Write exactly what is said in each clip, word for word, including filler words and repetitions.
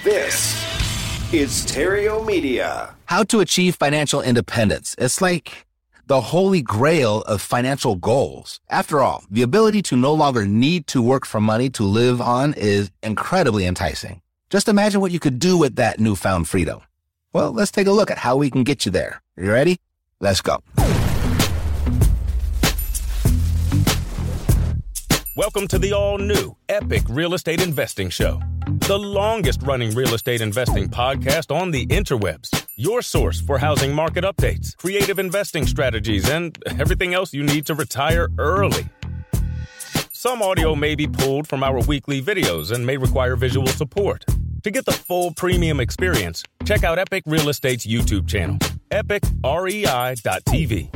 This is Stereo Media. How to achieve financial independence. It's like the holy grail of financial goals. After all, the ability to no longer need to work for money to live on is incredibly enticing. Just imagine what you could do with that newfound freedom. Well, let's take a look at how we can get you there. Are you ready? Let's go. Welcome to the all-new Epic Real Estate Investing Show, the longest-running real estate investing podcast on the interwebs. Your source for housing market updates, creative investing strategies, and everything else you need to retire early. Some audio may be pulled from our weekly videos and may require visual support. To get the full premium experience, check out Epic Real Estate's YouTube channel, epic rei dot t v.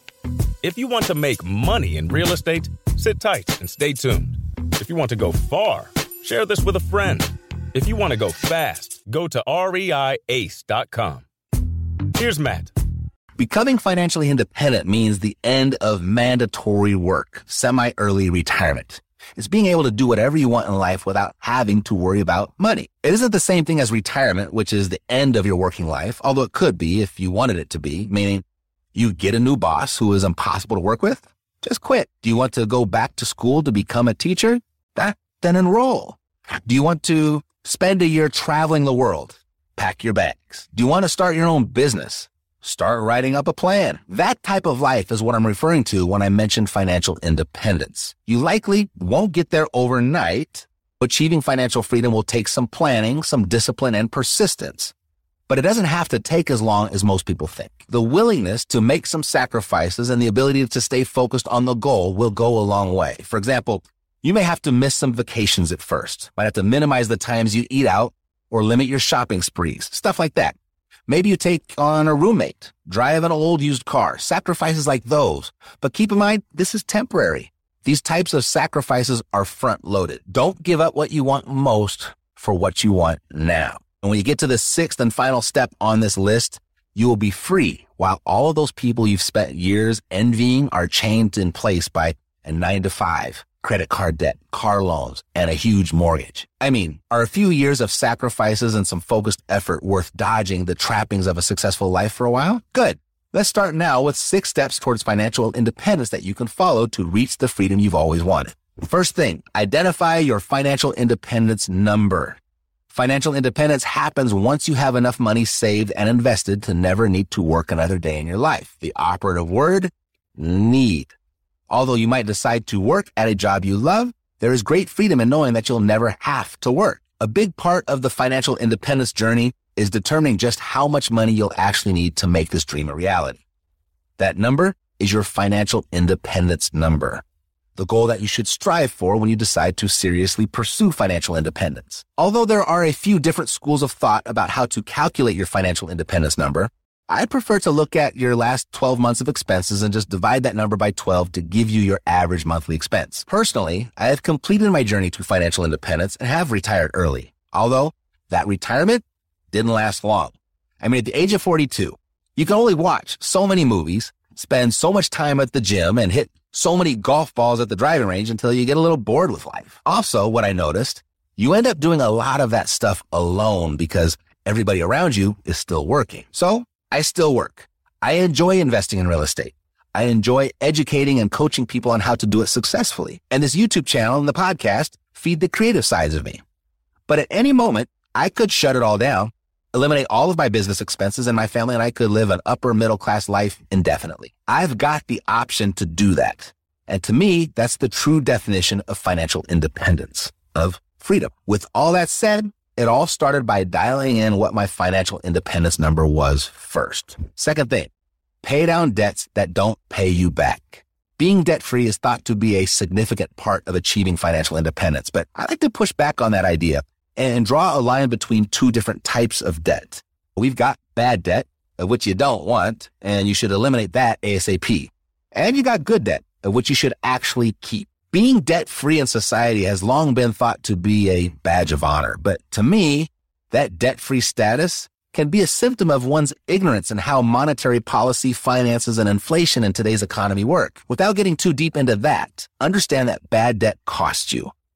If you want to make money in real estate, sit tight and stay tuned. If you want to go far, share this with a friend. If you want to go fast, go to rei ace dot com. Here's Matt. Becoming financially independent means the end of mandatory work, semi-early retirement. It's being able to do whatever you want in life without having to worry about money. It isn't the same thing as retirement, which is the end of your working life, although it could be if you wanted it to be, meaning you get a new boss who is impossible to work with. Just quit. Do you want to go back to school to become a teacher? Ah, then enroll. Do you want to spend a year traveling the world? Pack your bags. Do you want to start your own business? Start writing up a plan. That type of life is what I'm referring to when I mention financial independence. You likely won't get there overnight. Achieving financial freedom will take some planning, some discipline, and persistence. But it doesn't have to take as long as most people think. The willingness to make some sacrifices and the ability to stay focused on the goal will go a long way. For example, you may have to miss some vacations at first. Might have to minimize the times you eat out or limit your shopping sprees, stuff like that. Maybe you take on a roommate, drive an old used car, sacrifices like those. But keep in mind, this is temporary. These types of sacrifices are front-loaded. Don't give up what you want most for what you want now. And when you get to the sixth and final step on this list, you will be free while all of those people you've spent years envying are chained in place by a nine to five, credit card debt, car loans, and a huge mortgage. I mean, are a few years of sacrifices and some focused effort worth dodging the trappings of a successful life for a while? Good. Let's start now with six steps towards financial independence that you can follow to reach the freedom you've always wanted. First thing, identify your financial independence number. Financial independence happens once you have enough money saved and invested to never need to work another day in your life. The operative word, need. Although you might decide to work at a job you love, there is great freedom in knowing that you'll never have to work. A big part of the financial independence journey is determining just how much money you'll actually need to make this dream a reality. That number is your financial independence number, the goal that you should strive for when you decide to seriously pursue financial independence. Although there are a few different schools of thought about how to calculate your financial independence number, I prefer to look at your last twelve months of expenses and just divide that number by twelve to give you your average monthly expense. Personally, I have completed my journey to financial independence and have retired early. Although that retirement didn't last long. I mean, at the age of forty-two, you can only watch so many movies, spend so much time at the gym, and hit so many golf balls at the driving range until you get a little bored with life. Also, what I noticed, you end up doing a lot of that stuff alone because everybody around you is still working. So I still work. I enjoy investing in real estate. I enjoy educating and coaching people on how to do it successfully. And this YouTube channel and the podcast feed the creative sides of me. But at any moment, I could shut it all down, eliminate all of my business expenses, and my family and I could live an upper middle class life indefinitely. I've got the option to do that. And to me, that's the true definition of financial independence, of freedom. With all that said, it all started by dialing in what my financial independence number was first. Second thing, pay down debts that don't pay you back. Being debt-free is thought to be a significant part of achieving financial independence, but I like to push back on that idea and draw a line between two different types of debt. We've got bad debt, of which you don't want, and you should eliminate that ASAP. And you got good debt, of which you should actually keep. Being debt-free in society has long been thought to be a badge of honor, but to me, that debt-free status can be a symptom of one's ignorance in how monetary policy, finances, and inflation in today's economy work. Without getting too deep into that, understand that bad debt costs you.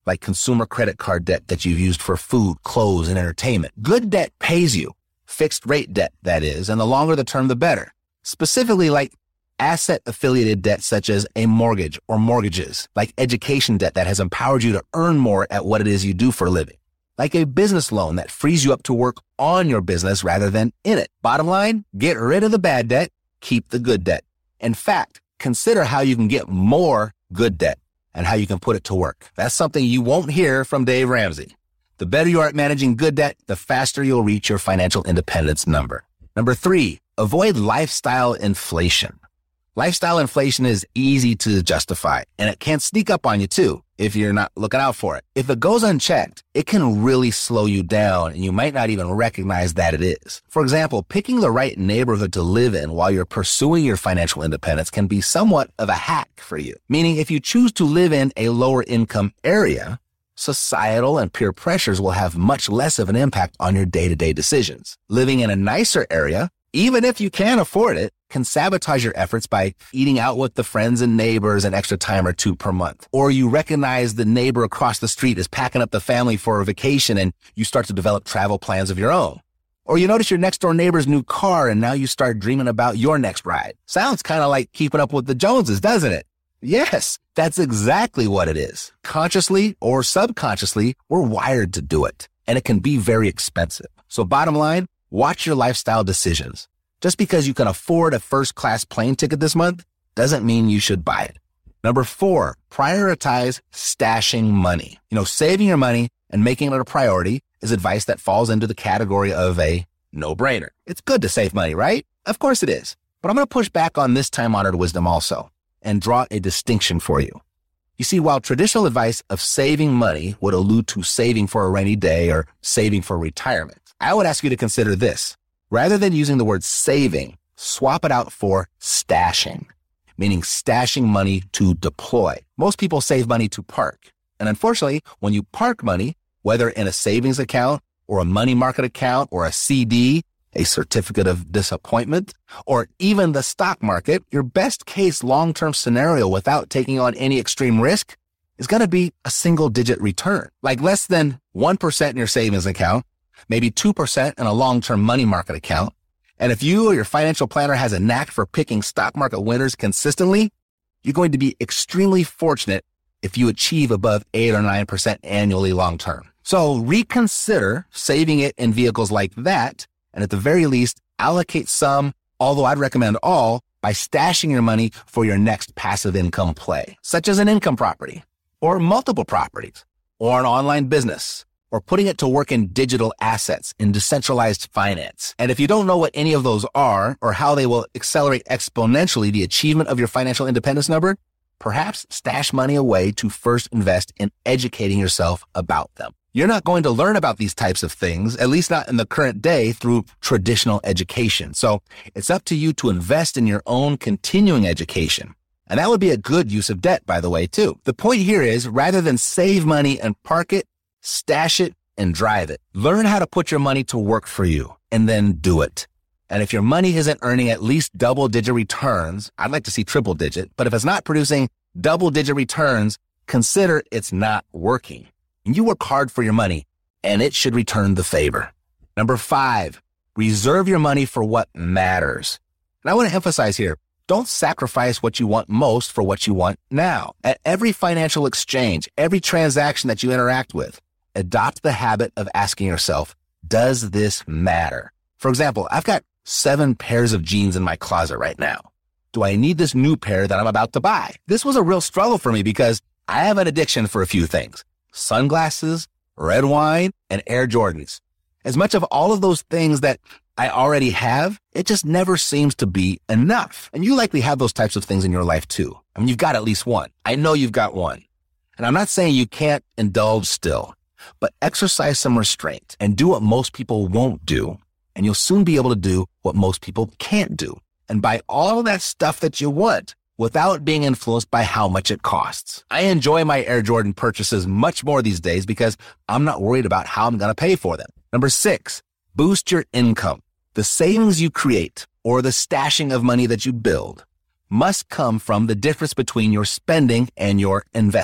like consumer credit card debt that you've used for food, clothes, and entertainment. Good debt pays you. Fixed rate debt, that is, and the longer the term, the better. Specifically like asset-affiliated debt such as a mortgage or mortgages, like education debt that has empowered you to earn more at what it is you do for a living, like a business loan that frees you up to work on your business rather than in it. Bottom line, get rid of the bad debt, keep the good debt. In fact, consider how you can get more good debt and how you can put it to work. That's something you won't hear from Dave Ramsey. The better you are at managing good debt, the faster you'll reach your financial independence number. Number three, avoid lifestyle inflation. Lifestyle inflation is easy to justify, and it can sneak up on you too if you're not looking out for it. If it goes unchecked, it can really slow you down, and you might not even recognize that it is. For example, picking the right neighborhood to live in while you're pursuing your financial independence can be somewhat of a hack for you. Meaning, if you choose to live in a lower income area, societal and peer pressures will have much less of an impact on your day-to-day decisions. Living in a nicer area, even if you can afford it, can sabotage your efforts by eating out with the friends and neighbors an extra time or two per month. Or you recognize the neighbor across the street is packing up the family for a vacation and you start to develop travel plans of your own. Or you notice your next door neighbor's new car and now you start dreaming about your next ride. Sounds kind of like keeping up with the Joneses, doesn't it? Yes, that's exactly what it is. Consciously or subconsciously, we're wired to do it, and it can be very expensive. So bottom line, watch your lifestyle decisions. Just because you can afford a first-class plane ticket this month doesn't mean you should buy it. Number four, prioritize stashing money. You know, saving your money and making it a priority is advice that falls into the category of a no-brainer. It's good to save money, right? Of course it is. But I'm going to push back on this time-honored wisdom also and draw a distinction for you. You see, while traditional advice of saving money would allude to saving for a rainy day or saving for retirement, I would ask you to consider this. Rather than using the word saving, swap it out for stashing, meaning stashing money to deploy. Most people save money to park. And unfortunately, when you park money, whether in a savings account or a money market account or a C D, a certificate of disappointment, or even the stock market, your best case long-term scenario without taking on any extreme risk is going to be a single-digit return, like less than one percent in your savings account, maybe two percent in a long-term money market account. And if you or your financial planner has a knack for picking stock market winners consistently, you're going to be extremely fortunate if you achieve above eight or nine percent annually long-term. So reconsider saving it in vehicles like that, and at the very least, allocate some, although I'd recommend all, by stashing your money for your next passive income play, such as an income property, or multiple properties, or an online business, or putting it to work in digital assets, in decentralized finance. And if you don't know what any of those are, or how they will accelerate exponentially the achievement of your financial independence number, perhaps stash money away to first invest in educating yourself about them. You're not going to learn about these types of things, at least not in the current day, through traditional education. So it's up to you to invest in your own continuing education. And that would be a good use of debt, by the way, too. The point here is, rather than save money and park it, stash it and drive it. Learn how to put your money to work for you and then do it. And if your money isn't earning at least double-digit returns, I'd like to see triple-digit, but if it's not producing double-digit returns, consider it's not working. And you work hard for your money, and it should return the favor. Number five, reserve your money for what matters. And I want to emphasize here, don't sacrifice what you want most for what you want now. At every financial exchange, every transaction that you interact with, adopt the habit of asking yourself, does this matter? For example, I've got seven pairs of jeans in my closet right now. Do I need this new pair that I'm about to buy? This was a real struggle for me because I have an addiction for a few things. Sunglasses, red wine, and Air Jordans. As much of all of those things that I already have, it just never seems to be enough. And you likely have those types of things in your life too. I mean, you've got at least one. I know you've got one. And I'm not saying you can't indulge still, but exercise some restraint and do what most people won't do. And you'll soon be able to do what most people can't do. And buy all that stuff that you want without being influenced by how much it costs. I enjoy my Air Jordan purchases much more these days because I'm not worried about how I'm going to pay for them. Number six, boost your income. The savings you create or the stashing of money that you build must come from the difference between your spending and your investing.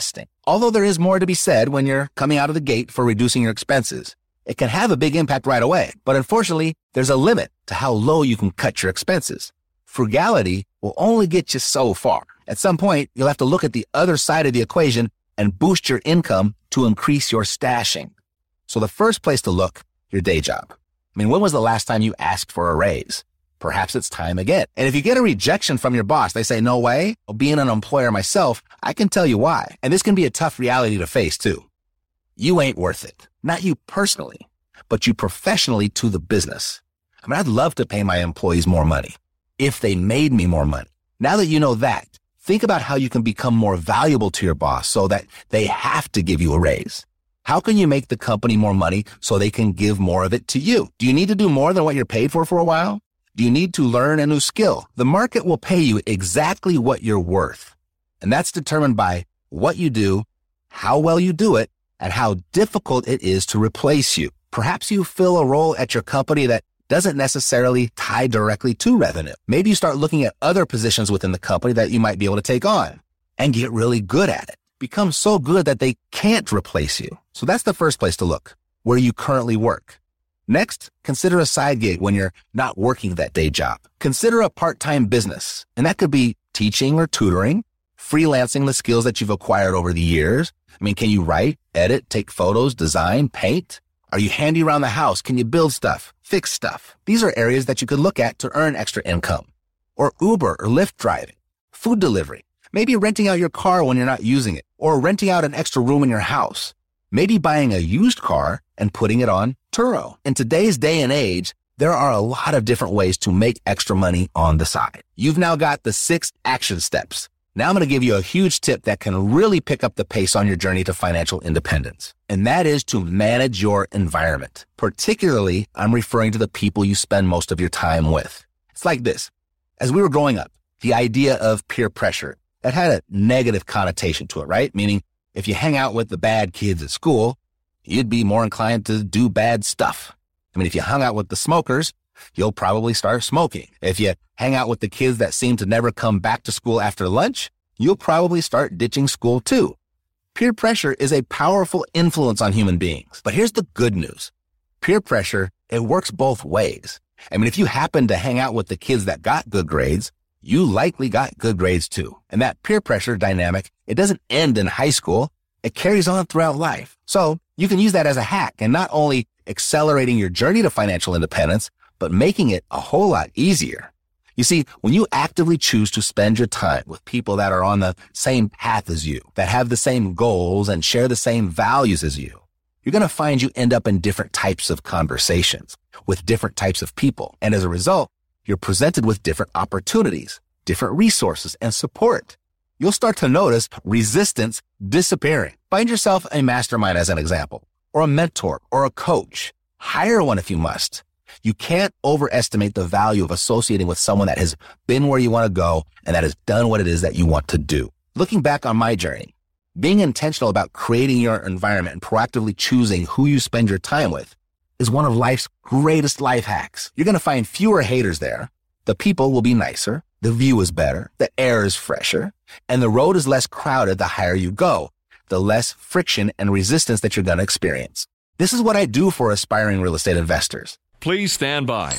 Although there is more to be said when you're coming out of the gate for reducing your expenses, it can have a big impact right away. But unfortunately, there's a limit to how low you can cut your expenses. Frugality will only get you so far. At some point, you'll have to look at the other side of the equation and boost your income to increase your stashing. So the first place to look, your day job. I mean, when was the last time you asked for a raise? Perhaps it's time again. And if you get a rejection from your boss, they say, no way, well, being an employer myself, I can tell you why. And this can be a tough reality to face too. You ain't worth it. Not you personally, but you professionally to the business. I mean, I'd love to pay my employees more money if they made me more money. Now that you know that, think about how you can become more valuable to your boss so that they have to give you a raise. How can you make the company more money so they can give more of it to you? Do you need to do more than what you're paid for for a while? Do you need to learn a new skill? The market will pay you exactly what you're worth. And that's determined by what you do, how well you do it, and how difficult it is to replace you. Perhaps you fill a role at your company that doesn't necessarily tie directly to revenue. Maybe you start looking at other positions within the company that you might be able to take on and get really good at it. Become so good that they can't replace you. So that's the first place to look, where you currently work. Next, consider a side gig when you're not working that day job. Consider a part-time business, and that could be teaching or tutoring, freelancing the skills that you've acquired over the years. I mean, can you write, edit, take photos, design, paint? Are you handy around the house? Can you build stuff, fix stuff? These are areas that you could look at to earn extra income. Or Uber or Lyft driving, food delivery, maybe renting out your car when you're not using it, or renting out an extra room in your house. Maybe buying a used car and putting it on Turo. In today's day and age, there are a lot of different ways to make extra money on the side. You've now got the six action steps. Now I'm going to give you a huge tip that can really pick up the pace on your journey to financial independence. And that is to manage your environment. Particularly, I'm referring to the people you spend most of your time with. It's like this. As we were growing up, the idea of peer pressure, that had a negative connotation to it, right? Meaning, if you hang out with the bad kids at school, you'd be more inclined to do bad stuff. I mean, if you hung out with the smokers, you'll probably start smoking. If you hang out with the kids that seem to never come back to school after lunch, you'll probably start ditching school too. Peer pressure is a powerful influence on human beings. But here's the good news. Peer pressure, it works both ways. I mean, if you happen to hang out with the kids that got good grades, you likely got good grades too. And that peer pressure dynamic, it doesn't end in high school. It carries on throughout life. So you can use that as a hack and not only accelerating your journey to financial independence, but making it a whole lot easier. You see, when you actively choose to spend your time with people that are on the same path as you, that have the same goals and share the same values as you, you're going to find you end up in different types of conversations with different types of people. And as a result, you're presented with different opportunities, different resources, and support. You'll start to notice resistance disappearing. Find yourself a mastermind as an example, or a mentor, or a coach. Hire one if you must. You can't overestimate the value of associating with someone that has been where you want to go and that has done what it is that you want to do. Looking back on my journey, being intentional about creating your environment and proactively choosing who you spend your time with is one of life's greatest life hacks. You're going to find fewer haters there. The people will be nicer. The view is better. The air is fresher. And the road is less crowded the higher you go, the less friction and resistance that you're going to experience. This is what I do for aspiring real estate investors. Please stand by.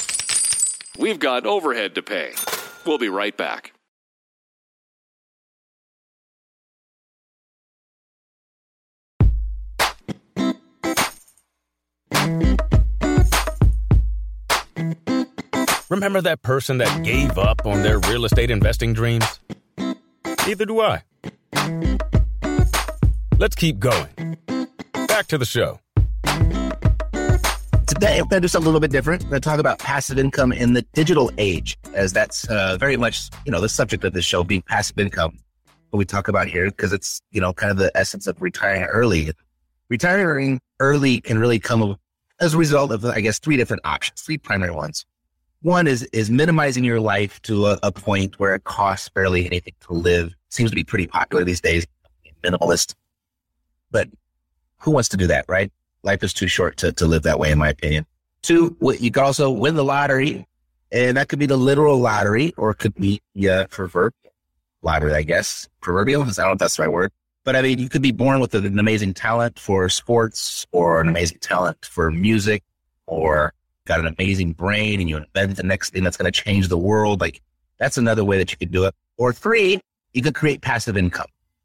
We've got overhead to pay. We'll be right back. Remember that person that gave up on their real estate investing dreams? Neither do I. Let's keep going. Back to the show. Today, I'm going to do something a little bit different. I'm going to talk about passive income in the digital age, as that's uh, very much, you know, the subject of this show being passive income. What we talk about here, because it's, you know, kind of the essence of retiring early. Retiring early can really come as a result of, I guess, three different options, three primary ones. One is is minimizing your life to a, a point where it costs barely anything to live. Seems to be pretty popular these days, minimalist. But who wants to do that, right? Life is too short to, to live that way, in my opinion. Two, you can also win the lottery, and that could be the literal lottery, or it could be, yeah, proverbial lottery, I guess. Proverbial? I don't know if that's the right word. But I mean, you could be born with an amazing talent for sports or an amazing talent for music, or got an amazing brain and you invent the next thing that's going to change the world. Like, that's another way that you could do it. Or three, you could create passive income.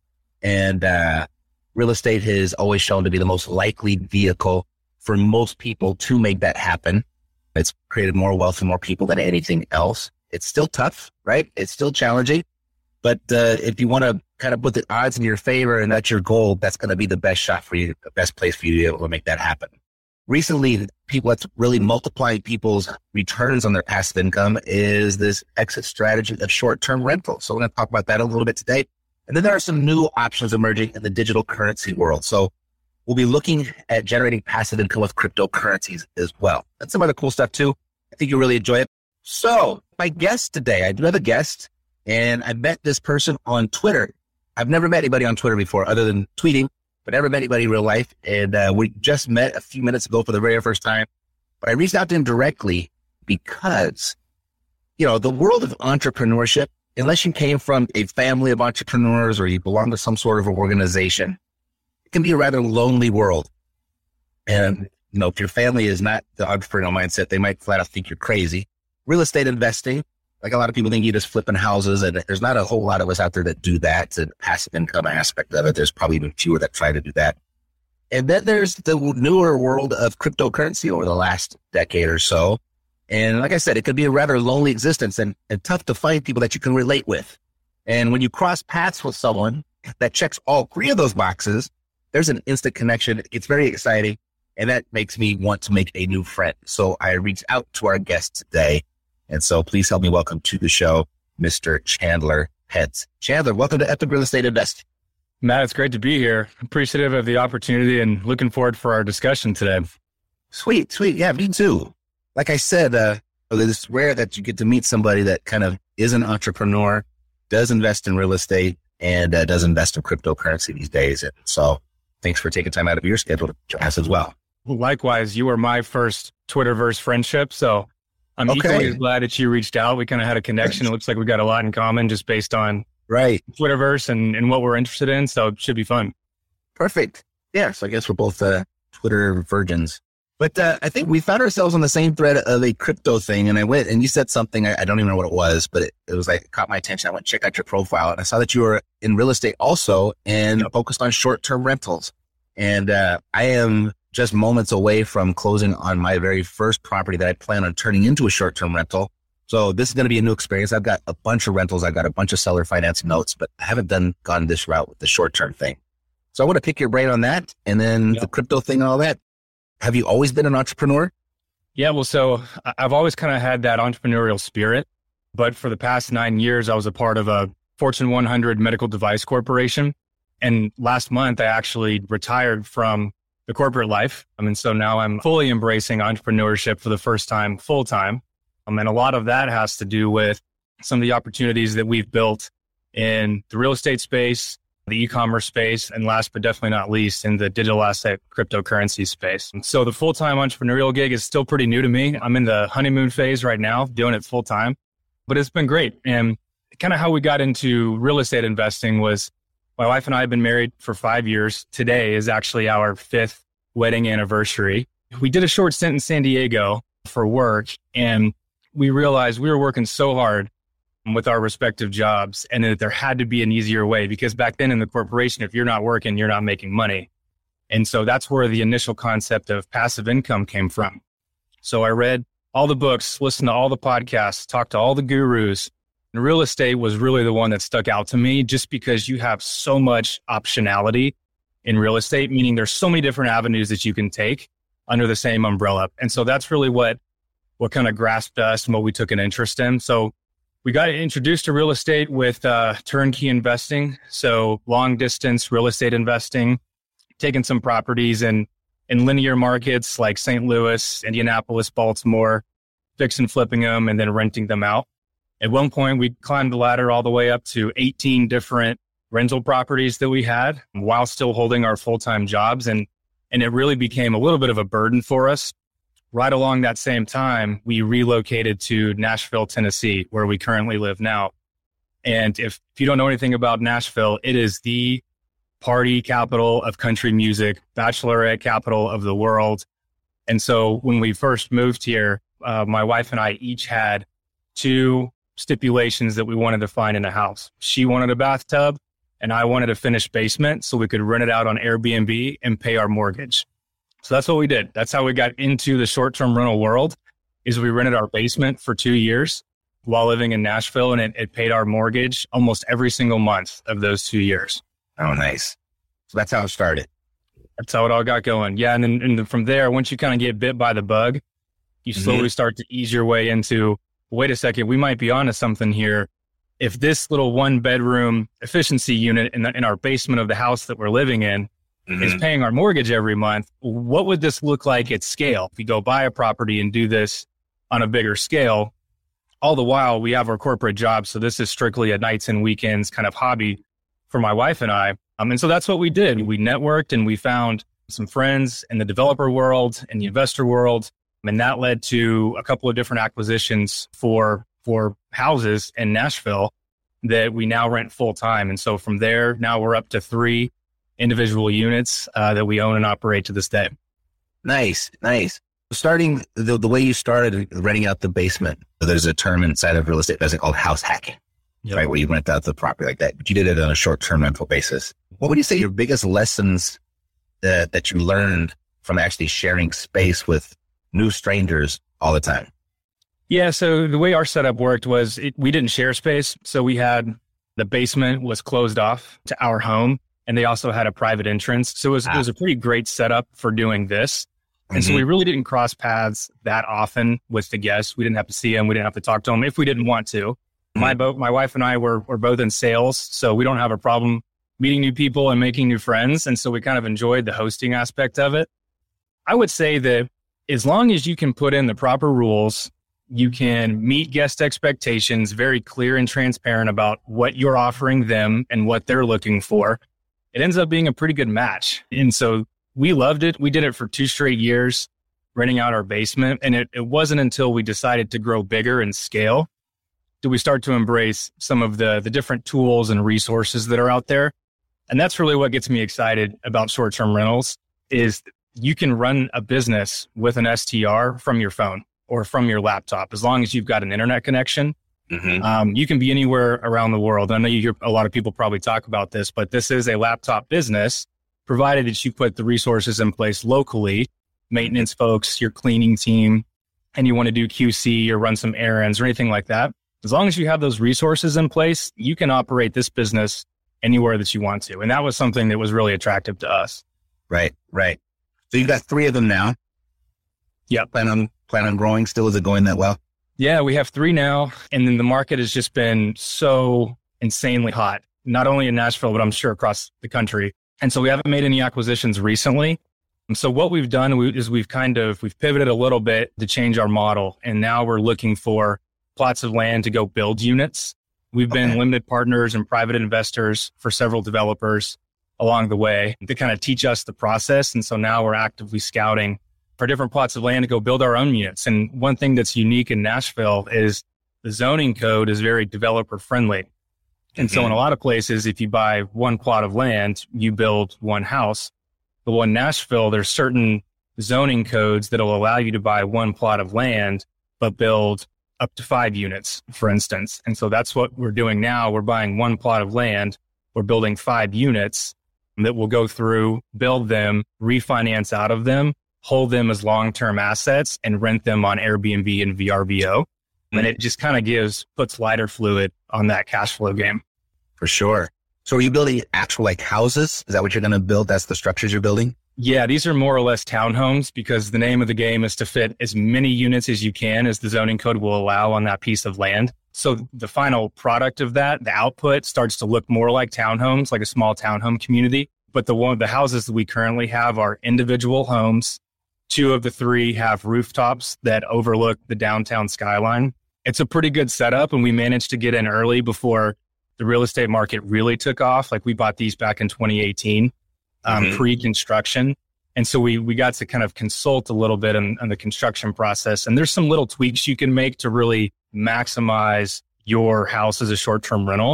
And uh, real estate has always shown to be the most likely vehicle for most people to make that happen. It's created more wealth for more people than anything else. It's still tough, right? It's still challenging. But uh, if you want to kind of put the odds in your favor and that's your goal, that's going to be the best shot for you, the best place for you to be able to make that happen. Recently, people that's really multiplying people's returns on their passive income is this exit strategy of short-term rentals. So we're going to talk about that a little bit today. And then there are some new options emerging in the digital currency world. So we'll be looking at generating passive income with cryptocurrencies as well. That's some other cool stuff too. I think you'll really enjoy it. So my guest today, I do have a guest, and I met this person on Twitter. I've never met anybody on Twitter before other than tweeting, but never met anybody in real life. And uh, we just met a few minutes ago for the very first time. But I reached out to him directly because, you know, the world of entrepreneurship, unless you came from a family of entrepreneurs or you belong to some sort of organization, it can be a rather lonely world. And, you know, if your family is not the entrepreneurial mindset, they might flat out think you're crazy. Real estate investing, like a lot of people think you're just flipping houses, and there's not a whole lot of us out there that do that. It's a passive income aspect of it. There's probably even fewer that try to do that. And then there's the newer world of cryptocurrency over the last decade or so. And like I said, it could be a rather lonely existence and, and tough to find people that you can relate with. And when you cross paths with someone that checks all three of those boxes, there's an instant connection. It's very exciting. And that makes me want to make a new friend. So I reached out to our guest today. And so please help me welcome to the show, Mister Chandler Pence. Chandler, welcome to Epic Real Estate Investing. Matt, it's great to be here. Appreciative of the opportunity and looking forward for our discussion today. Sweet, sweet. Yeah, me too. Like I said, uh, it's rare that you get to meet somebody that kind of is an entrepreneur, does invest in real estate, and uh, does invest in cryptocurrency these days. And so thanks for taking time out of your schedule to join us as well. Likewise, you were my first Twitterverse friendship, so I'm okay. equally as glad that you reached out. We kind of had a connection. It looks like we got a lot in common just based on right Twitterverse and, and what we're interested in. So it should be fun. Perfect. Yeah. So I guess we're both uh, Twitter virgins. But uh, I think we found ourselves on the same thread of a crypto thing. And I went and you said something, I, I don't even know what it was, but it, it was like, it caught my attention. I went check out your profile and I saw that you were in real estate also and yep. focused on short-term rentals. And uh, I am just moments away from closing on my very first property that I plan on turning into a short-term rental. So this is going to be a new experience. I've got a bunch of rentals. I've got a bunch of seller finance notes, but I haven't done gone this route with the short-term thing. So I want to pick your brain on that and then yep. the crypto thing and all that. Have you always been an entrepreneur? Yeah, well, so I've always kind of had that entrepreneurial spirit, but for the past nine years, I was a part of a Fortune one hundred medical device corporation. And last month, I actually retired from the corporate life. I mean, so now I'm fully embracing entrepreneurship for the first time, full time. Um, and a lot of that has to do with some of the opportunities that we've built in the real estate space, the e-commerce space, and last but definitely not least, in the digital asset cryptocurrency space. And so the full-time entrepreneurial gig is still pretty new to me. I'm in the honeymoon phase right now, doing it full-time, but it's been great. And kind of how we got into real estate investing was my wife and I have been married for five years. Today is actually our fifth wedding anniversary. We did a short stint in San Diego for work, and we realized we were working so hard with our respective jobs and that there had to be an easier way, because back then in the corporation, if you're not working, you're not making money. And so that's where the initial concept of passive income came from. So I read all the books, listened to all the podcasts, talked to all the gurus. And real estate was really the one that stuck out to me just because you have so much optionality in real estate, meaning there's so many different avenues that you can take under the same umbrella. And so that's really what, what kind of grasped us and what we took an interest in. So we got introduced to real estate with uh, turnkey investing. So long distance real estate investing, taking some properties in, in linear markets like Saint Louis, Indianapolis, Baltimore, fix and flipping them and then renting them out. At one point, we climbed the ladder all the way up to eighteen different rental properties that we had while still holding our full-time jobs. And, and it really became a little bit of a burden for us. Right along that same time, we relocated to Nashville, Tennessee, where we currently live now. And if, if you don't know anything about Nashville, it is the party capital of country music, bachelorette capital of the world. And so when we first moved here, uh, my wife and I each had two stipulations that we wanted to find in a house. She wanted a bathtub and I wanted a finished basement so we could rent it out on Airbnb and pay our mortgage. So that's what we did. That's how we got into the short-term rental world, is we rented our basement for two years while living in Nashville, and it, it paid our mortgage almost every single month of those two years. Oh, nice. So that's how it started. That's how it all got going. Yeah. And then and then from there, once you kind of get bit by the bug, you slowly mm-hmm. start to ease your way into, wait a second, we might be onto something here. If this little one bedroom efficiency unit in, the, in our basement of the house that we're living in mm-hmm. is paying our mortgage every month, what would this look like at scale? If we go buy a property and do this on a bigger scale, all the while we have our corporate jobs. So this is strictly a nights and weekends kind of hobby for my wife and I. Um, and so that's what we did. We networked and we found some friends in the developer world and the investor world. And that led to a couple of different acquisitions for, for houses in Nashville that we now rent full time. And so from there, now we're up to three individual units uh, that we own and operate to this day. Nice, nice. Starting the, the way you started renting out the basement, there's a term inside of real estate investing called house hacking, yep. right? Where you rent out the property like that, but you did it on a short-term rental basis. What would you say your biggest lessons that, that you learned from actually sharing space with new strangers all the time? Yeah. So the way our setup worked was it, we didn't share space. So we had the basement was closed off to our home, and they also had a private entrance. So it was, ah. it was a pretty great setup for doing this. And mm-hmm. so we really didn't cross paths that often with the guests. We didn't have to see them. We didn't have to talk to them if we didn't want to. Mm-hmm. My bo- my wife and I were, were both in sales, so we don't have a problem meeting new people and making new friends. And so we kind of enjoyed the hosting aspect of it. I would say that as long as you can put in the proper rules, you can meet guest expectations, very clear and transparent about what you're offering them and what they're looking for, it ends up being a pretty good match. And so we loved it. We did it for two straight years, renting out our basement. And it, it wasn't until we decided to grow bigger and scale did we start to embrace some of the, the different tools and resources that are out there. And that's really what gets me excited about short-term rentals is you can run a business with an S T R from your phone or from your laptop. As long as you've got an internet connection, mm-hmm. um, you can be anywhere around the world. I know you hear a lot of people probably talk about this, but this is a laptop business, provided that you put the resources in place locally, maintenance folks, your cleaning team, and you want to do Q C or run some errands or anything like that. As long as you have those resources in place, you can operate this business anywhere that you want to. And that was something that was really attractive to us. Right, right. So you've got three of them now. Yeah. Plan on, plan on growing still? Is it going that well? Yeah, we have three now. And then the market has just been so insanely hot, not only in Nashville, but I'm sure across the country. And so we haven't made any acquisitions recently. And so what we've done is we've kind of, we've pivoted a little bit to change our model. And now we're looking for plots of land to go build units. We've been okay. limited partners and private investors for several developers along the way to kind of teach us the process. And so now we're actively scouting for different plots of land to go build our own units. And one thing that's unique in Nashville is the zoning code is very developer friendly. And mm-hmm. so in a lot of places, if you buy one plot of land, you build one house. But in Nashville, there's certain zoning codes that will allow you to buy one plot of land, but build up to five units, for instance. And so that's what we're doing now. We're buying one plot of land. We're building five units that will go through, build them, refinance out of them, hold them as long-term assets, and rent them on Airbnb and V R B O. Mm-hmm. And it just kind of gives, puts lighter fluid on that cash flow game. For sure. So are you building actual like houses? Is that what you're going to build? That's the structures you're building? Yeah, these are more or less townhomes because the name of the game is to fit as many units as you can as the zoning code will allow on that piece of land. So the final product of that, the output starts to look more like townhomes, like a small townhome community. But the one, the houses that we currently have are individual homes. Two of the three have rooftops that overlook the downtown skyline. It's a pretty good setup, and we managed to get in early before the real estate market really took off. Like we bought these back in twenty eighteen, um, mm-hmm. pre-construction. And so we we got to kind of consult a little bit on, on the construction process. And there's some little tweaks you can make to really maximize your house as a short-term rental.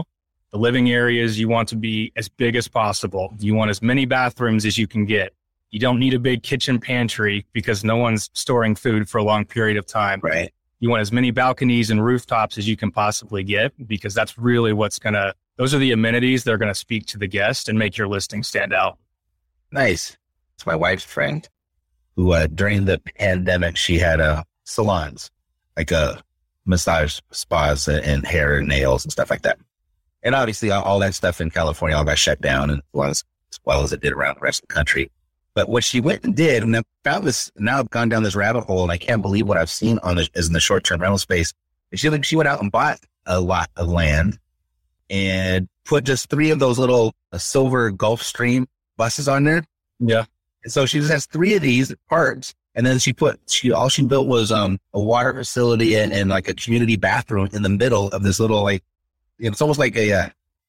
The living areas you want to be as big as possible. You want as many bathrooms as you can get. You don't need a big kitchen pantry because no one's storing food for a long period of time. Right. You want as many balconies and rooftops as you can possibly get because that's really what's going to, those are the amenities that are going to speak to the guest and make your listing stand out. Nice. It's my wife's friend who, uh, during the pandemic, she had uh, salons, like uh, massage spas and hair and nails and stuff like that. And obviously all, all that stuff in California all got shut down, and as well as, as well as it did around the rest of the country. But what she went and did, and I found this, now I've gone down this rabbit hole, and I can't believe what I've seen on the, is in the short-term rental space. She, like, she went out and bought a lot of land and put just three of those little uh, silver Gulfstream buses on there. Yeah. And so she just has three of these parts. And then she put, she, all she built was um, a water facility and, and like a community bathroom in the middle of this little, like, you know, it's almost like a, uh,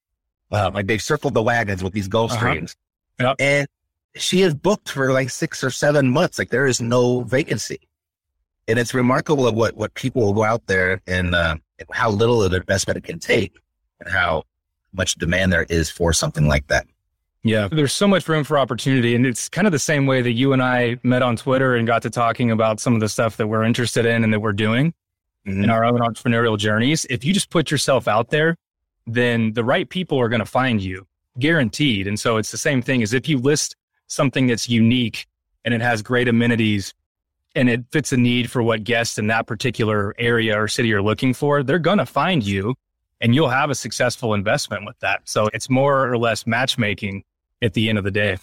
uh, like they've circled the wagons with these Gulfstreams. Uh-huh. Yep. And she is booked for like six or seven months. Like there is no vacancy. And it's remarkable of what, what people will go out there and, uh, and how little of investment it can take and how much demand there is for something like that. Yeah, there's so much room for opportunity. And it's kind of the same way that you and I met on Twitter and got to talking about some of the stuff that we're interested in and that we're doing mm-hmm. in our own entrepreneurial journeys. If you just put yourself out there, then the right people are going to find you, guaranteed. And so it's the same thing as if you list something that's unique and it has great amenities and it fits a need for what guests in that particular area or city are looking for, they're going to find you and you'll have a successful investment with that. So it's more or less matchmaking at the end of the day.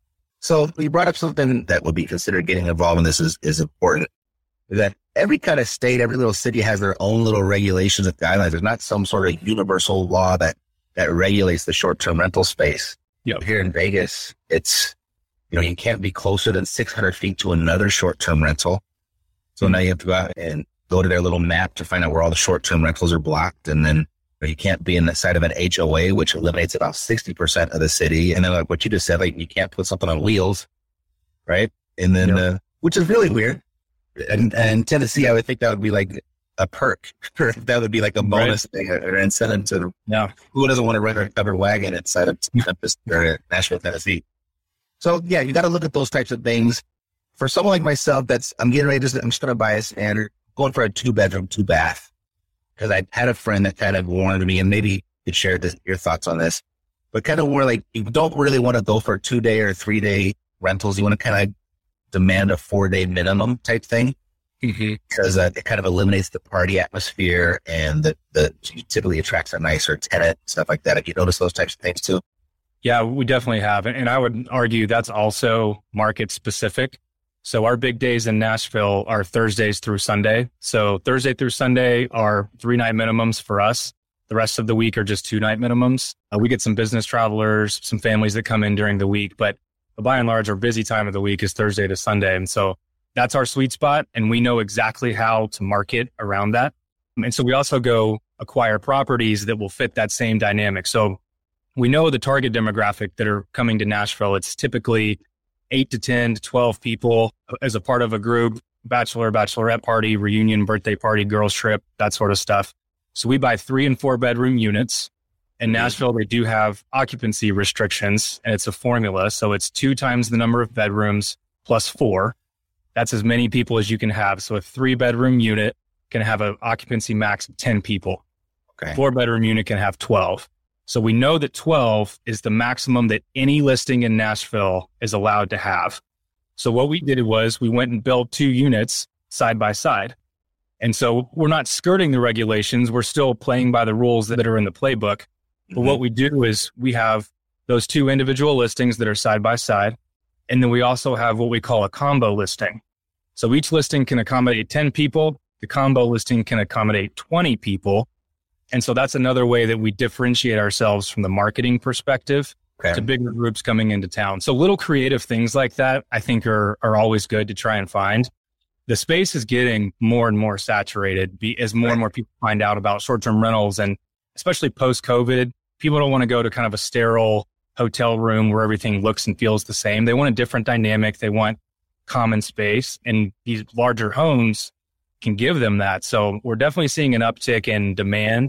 So you brought up something that would be considered getting involved in this is, is important, that every kind of state, every little city has their own little regulations and guidelines. There's not some sort of universal law that, that regulates the short-term rental space. Yep. Here in Vegas, it's, you know, you can't be closer than six hundred feet to another short-term rental. So mm-hmm. now you have to go out and go to their little map to find out where all the short-term rentals are blocked. And then you can't be in the side of an H O A, which eliminates about sixty percent of the city. And then like what you just said, like you can't put something on wheels, right? And then, yep. uh, which is really weird. And, and Tennessee, I would think that would be like a perk. That would be like a bonus right. thing or an incentive to, yeah. who doesn't want to rent a covered wagon inside of Memphis or Nashville, Tennessee? So yeah, you got to look at those types of things. For someone like myself, that's, I'm getting ready to, I'm just going to buy a standard, going for a two bedroom, two bath. Because I had a friend that kind of warned me, and maybe you could share this, your thoughts on this, but kind of more like you don't really want to go for two day or three day rentals. You want to kind of demand a four day minimum type thing mm-hmm. because uh, it kind of eliminates the party atmosphere and the, the typically attracts a nicer tenant, stuff like that. Have you noticed those types of things too? Yeah, we definitely have. And I would argue that's also market specific. So our big days in Nashville are Thursdays through Sunday. So Thursday through Sunday are three night minimums for us. The rest of the week are just two night minimums. Uh, we get some business travelers, some families that come in during the week, but by and large, our busy time of the week is Thursday to Sunday. And so that's our sweet spot. And we know exactly how to market around that. And so we also go acquire properties that will fit that same dynamic. So we know the target demographic that are coming to Nashville. It's typically eight to ten to twelve people as a part of a group, bachelor, bachelorette party, reunion, birthday party, girls trip, that sort of stuff. So we buy three and four bedroom units. In Nashville, they do have occupancy restrictions and it's a formula. So it's two times the number of bedrooms plus four. That's as many people as you can have. So a three bedroom unit can have an occupancy max of ten people. Okay. Four bedroom unit can have twelve. So we know that twelve is the maximum that any listing in Nashville is allowed to have. So what we did was we went and built two units side by side. And so we're not skirting the regulations. We're still playing by the rules that are in the playbook. But mm-hmm. what we do is we have those two individual listings that are side by side. And then we also have what we call a combo listing. So each listing can accommodate ten people. The combo listing can accommodate twenty people. And so that's another way that we differentiate ourselves from the marketing perspective okay. to bigger groups coming into town. So little creative things like that, I think are, are always good to try and find. The space is getting more and more saturated be, as more right. and more people find out about short-term rentals. And especially post-COVID, people don't want to go to kind of a sterile hotel room where everything looks and feels the same. They want a different dynamic. They want common space. And these larger homes can give them that. So we're definitely seeing an uptick in demand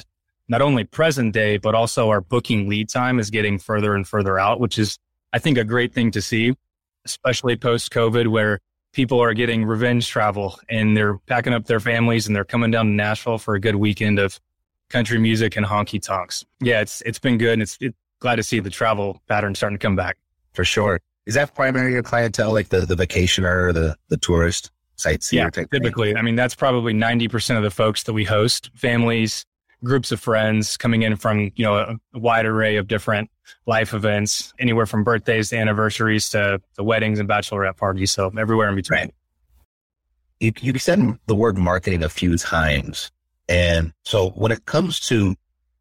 not only present day, but also our booking lead time is getting further and further out, which is, I think, a great thing to see, especially post-COVID, where people are getting revenge travel and they're packing up their families and they're coming down to Nashville for a good weekend of country music and honky tonks. Yeah, it's it's been good. And it's, it's glad to see the travel pattern starting to come back. For sure. Is that primarily your clientele, like the, the vacationer or the, the tourist sightseer? Yeah, type typically. thing? I mean, that's probably ninety percent of the folks that we host, families, groups of friends coming in from, you know, a, a wide array of different life events, anywhere from birthdays to anniversaries to the weddings and bachelorette parties. So everywhere in between. Right. You, you said the word marketing a few times. And so when it comes to,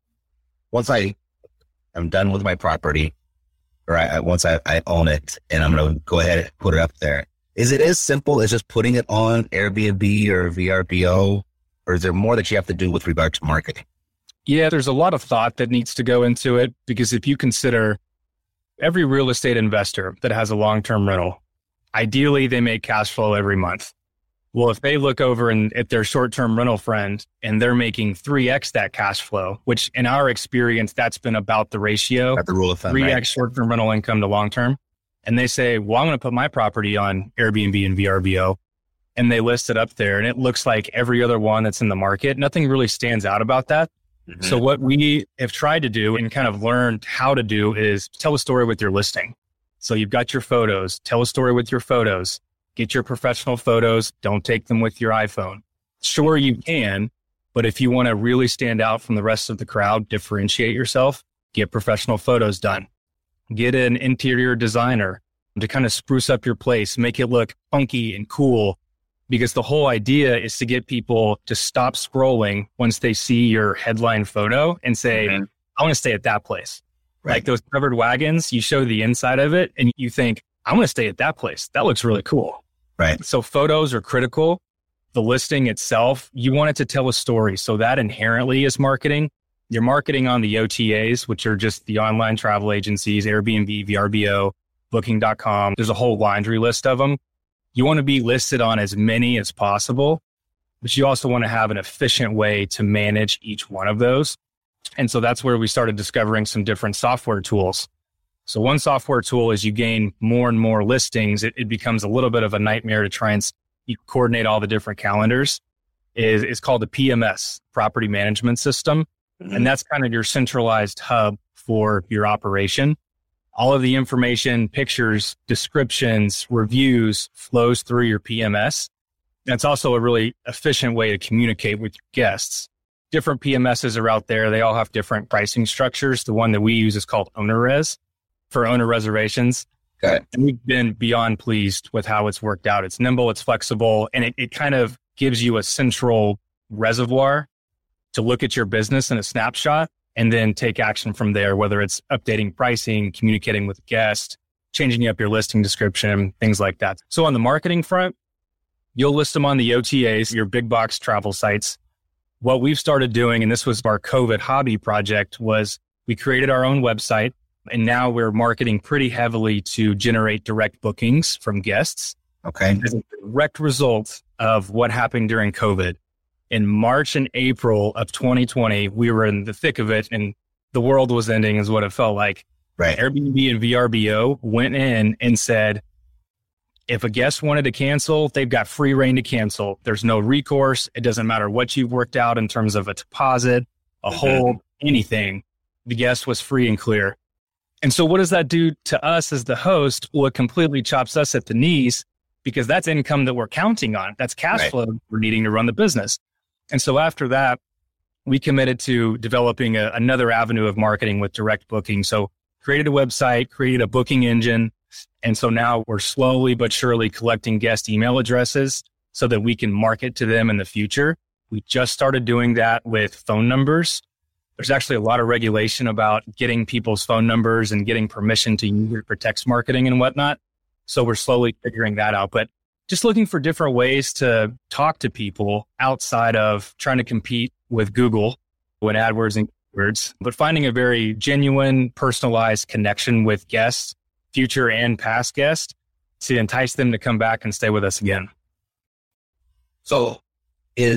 once I am done with my property, or I, once I, I own it and I'm going to go ahead and put it up there, is it as simple as just putting it on Airbnb or V R B O, or is there more that you have to do with regard to marketing? Yeah, there's a lot of thought that needs to go into it, because if you consider every real estate investor that has a long-term rental, ideally they make cash flow every month. Well, if they look over and at their short-term rental friend and they're making three X that cash flow, which in our experience, that's been about the ratio, About the rule of thumb, three X right? short-term rental income to long-term. And they say, well, I'm going to put my property on Airbnb and V R B O. And they list it up there and it looks like every other one that's in the market. Nothing really stands out about that. Mm-hmm. So what we have tried to do and kind of learned how to do is tell a story with your listing. So you've got your photos, tell a story with your photos, get your professional photos. Don't take them with your iPhone. Sure, you can, but if you want to really stand out from the rest of the crowd, differentiate yourself, get professional photos done. Get an interior designer to kind of spruce up your place, make it look funky and cool, because the whole idea is to get people to stop scrolling once they see your headline photo and say, mm-hmm. I want to stay at that place. Right. Like those covered wagons, you show the inside of it and you think, I want to stay at that place. That looks really cool. Right. So photos are critical. The listing itself, you want it to tell a story. So that inherently is marketing. You're marketing on the O T As, which are just the online travel agencies, Airbnb, V R B O, booking dot com. There's a whole laundry list of them. You want to be listed on as many as possible, but you also want to have an efficient way to manage each one of those. And so that's where we started discovering some different software tools. So one software tool, as you gain more and more listings, it, it becomes a little bit of a nightmare to try and you coordinate all the different calendars. Is It's called the P M S, Property Management System. Mm-hmm. And that's kind of your centralized hub for your operation. All of the information, pictures, descriptions, reviews flows through your P M S. That's also a really efficient way to communicate with your guests. Different P M Ss are out there. They all have different pricing structures. The one that we use is called OwnerRez for owner reservations. Okay. And we've been beyond pleased with how it's worked out. It's nimble, it's flexible, and it, it kind of gives you a central reservoir to look at your business in a snapshot and then take action from there, whether it's updating pricing, communicating with guests, changing up your listing description, things like that. So on the marketing front, you'll list them on the O T As, your big box travel sites. What we've started doing, and this was our COVID hobby project, was we created our own website. And now we're marketing pretty heavily to generate direct bookings from guests. Okay. As a direct result of what happened during COVID. In March and April of twenty twenty, we were in the thick of it and the world was ending is what it felt like. Right. Airbnb and V R B O went in and said, if a guest wanted to cancel, they've got free reign to cancel. There's no recourse. It doesn't matter what you've worked out in terms of a deposit, a mm-hmm. hold, anything. The guest was free and clear. And so what does that do to us as the host? Well, it completely chops us at the knees because that's income that we're counting on. That's cash right. flow we're needing to run the business. And so after that, we committed to developing a, another avenue of marketing with direct booking. So created a website, created a booking engine. And so now we're slowly but surely collecting guest email addresses so that we can market to them in the future. We just started doing that with phone numbers. There's actually a lot of regulation about getting people's phone numbers and getting permission to use it for text marketing and whatnot. So we're slowly figuring that out. But just looking for different ways to talk to people outside of trying to compete with Google with AdWords and keywords, but finding a very genuine, personalized connection with guests, future and past guests, to entice them to come back and stay with us again. So is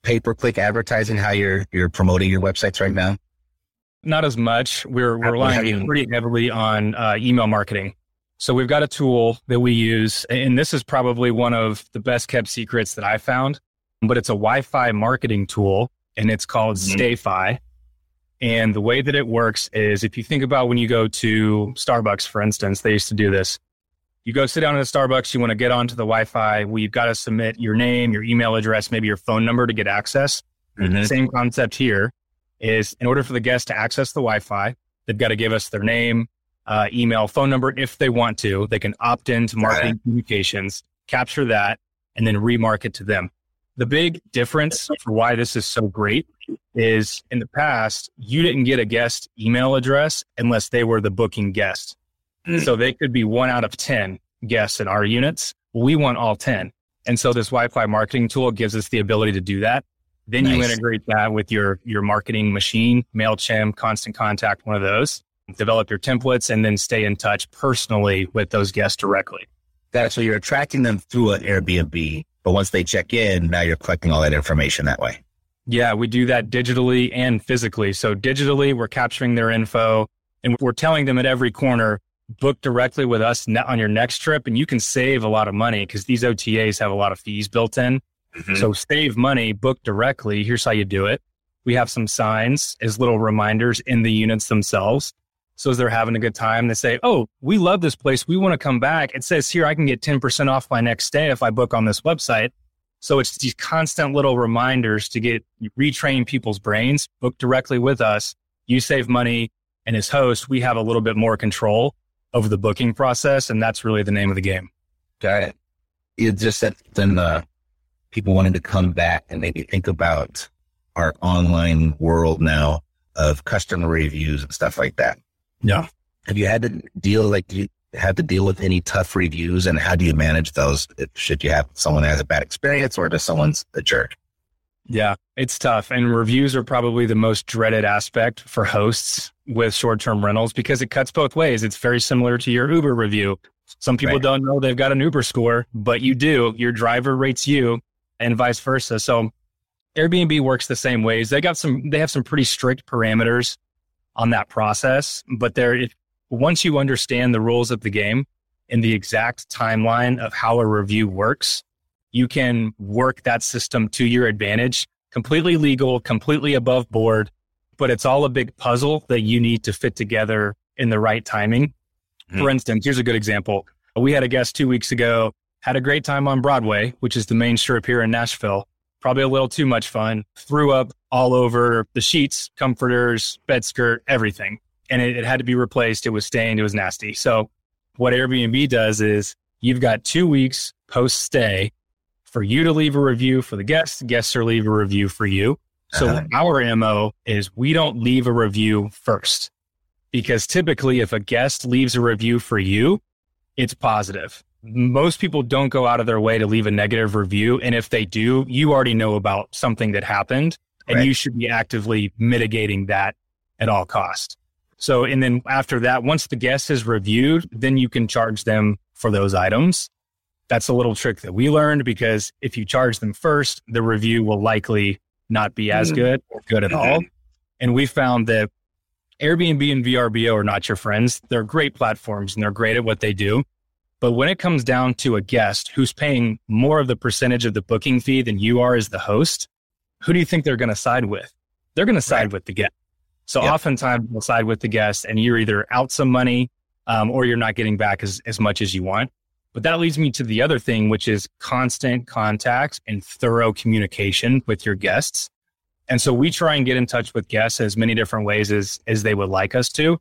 pay-per-click advertising, how you're you're promoting your websites right now? Not as much. We're, we're relying pretty heavily on uh, email marketing. So we've got a tool that we use, and this is probably one of the best kept secrets that I found, but it's a Wi-Fi marketing tool, and it's called mm-hmm. StayFi. And the way that it works is, if you think about when you go to Starbucks, for instance, they used to do this. You go sit down at a Starbucks, you want to get onto the Wi-Fi, well, you've got to submit your name, your email address, maybe your phone number to get access. Mm-hmm. Same concept here is, in order for the guest to access the Wi-Fi, they've got to give us their name, uh, email, phone number. If they want to, they can opt into marketing communications, capture that, and then remarket to them. The big difference for why this is so great is, in the past, you didn't get a guest email address unless they were the booking guest. So they could be one out of ten guests in our units. We want all ten. And so this Wi-Fi marketing tool gives us the ability to do that. Then nice. You integrate that with your, your marketing machine, MailChimp, Constant Contact, one of those, develop your templates, and then stay in touch personally with those guests directly. That, so you're attracting them through an Airbnb, but once they check in, now you're collecting all that information that way. Yeah, we do that digitally and physically. So digitally, we're capturing their info, and we're telling them at every corner, book directly with us on your next trip, and you can save a lot of money because these O T As have a lot of fees built in. Mm-hmm. So save money, book directly. Here's how you do it. We have some signs as little reminders in the units themselves. So as they're having a good time, they say, oh, we love this place. We want to come back. It says here, I can get ten percent off my next stay if I book on this website. So it's these constant little reminders to get retrain people's brains, book directly with us. You save money. And as host, we have a little bit more control over the booking process. And that's really the name of the game. Got it. You just said then uh, people wanted to come back and maybe think about our online world now of customer reviews and stuff like that. Yeah. Have you had to deal, like, do you have to deal with any tough reviews, and how do you manage those? Should you have someone that has a bad experience, or does someone's a jerk? Yeah, it's tough. And reviews are probably the most dreaded aspect for hosts with short-term rentals because it cuts both ways. It's very similar to your Uber review. Some people right. don't know they've got an Uber score, but you do. Your driver rates you and vice versa. So Airbnb works the same ways. They got some, they have some pretty strict parameters on that process, but there, if, once you understand the rules of the game and the exact timeline of how a review works, you can work that system to your advantage, completely legal, completely above board, but it's all a big puzzle that you need to fit together in the right timing. Mm-hmm. For instance, here's a good example. We had a guest two weeks ago, had a great time on Broadway, which is the main strip here in Nashville. Probably a little too much fun, threw up all over the sheets, comforters, bed skirt, everything. And it, it had to be replaced. It was stained. It was nasty. So what Airbnb does is you've got two weeks post-stay for you to leave a review for the guests. Guests are leave a review for you. So uh-huh. our M O is we don't leave a review first, because typically if a guest leaves a review for you, it's positive. Most people don't go out of their way to leave a negative review. And if they do, you already know about something that happened, and right. you should be actively mitigating that at all costs. So, and then after that, once the guest is reviewed, then you can charge them for those items. That's a little trick that we learned, because if you charge them first, the review will likely not be as good or good at all. And we found that Airbnb and V R B O are not your friends. They're great platforms and they're great at what they do. But when it comes down to a guest who's paying more of the percentage of the booking fee than you are as the host, who do you think they're going to side with? They're going to side right. with the guest. So yep. oftentimes they'll side with the guest, and you're either out some money um, or you're not getting back as, as much as you want. But that leads me to the other thing, which is constant contact and thorough communication with your guests. And so we try and get in touch with guests as many different ways as, as they would like us to.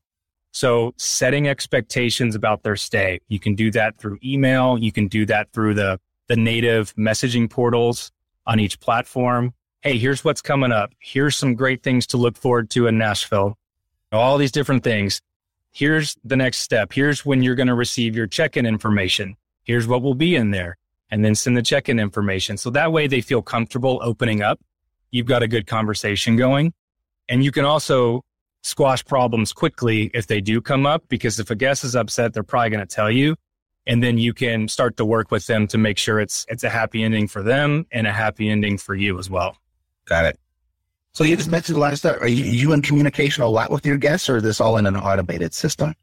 So setting expectations about their stay, you can do that through email. You can do that through the, the native messaging portals on each platform. Hey, here's what's coming up. Here's some great things to look forward to in Nashville. All these different things. Here's the next step. Here's when you're going to receive your check-in information. Here's what will be in there. And then send the check-in information. So that way they feel comfortable opening up. You've got a good conversation going. And you can also squash problems quickly if they do come up, because if a guest is upset, they're probably going to tell you. And then you can start to work with them to make sure it's it's a happy ending for them and a happy ending for you as well. Got it. So you just mentioned a lot of stuff. Are you, you in communication a lot with your guests, or is this all in an automated system?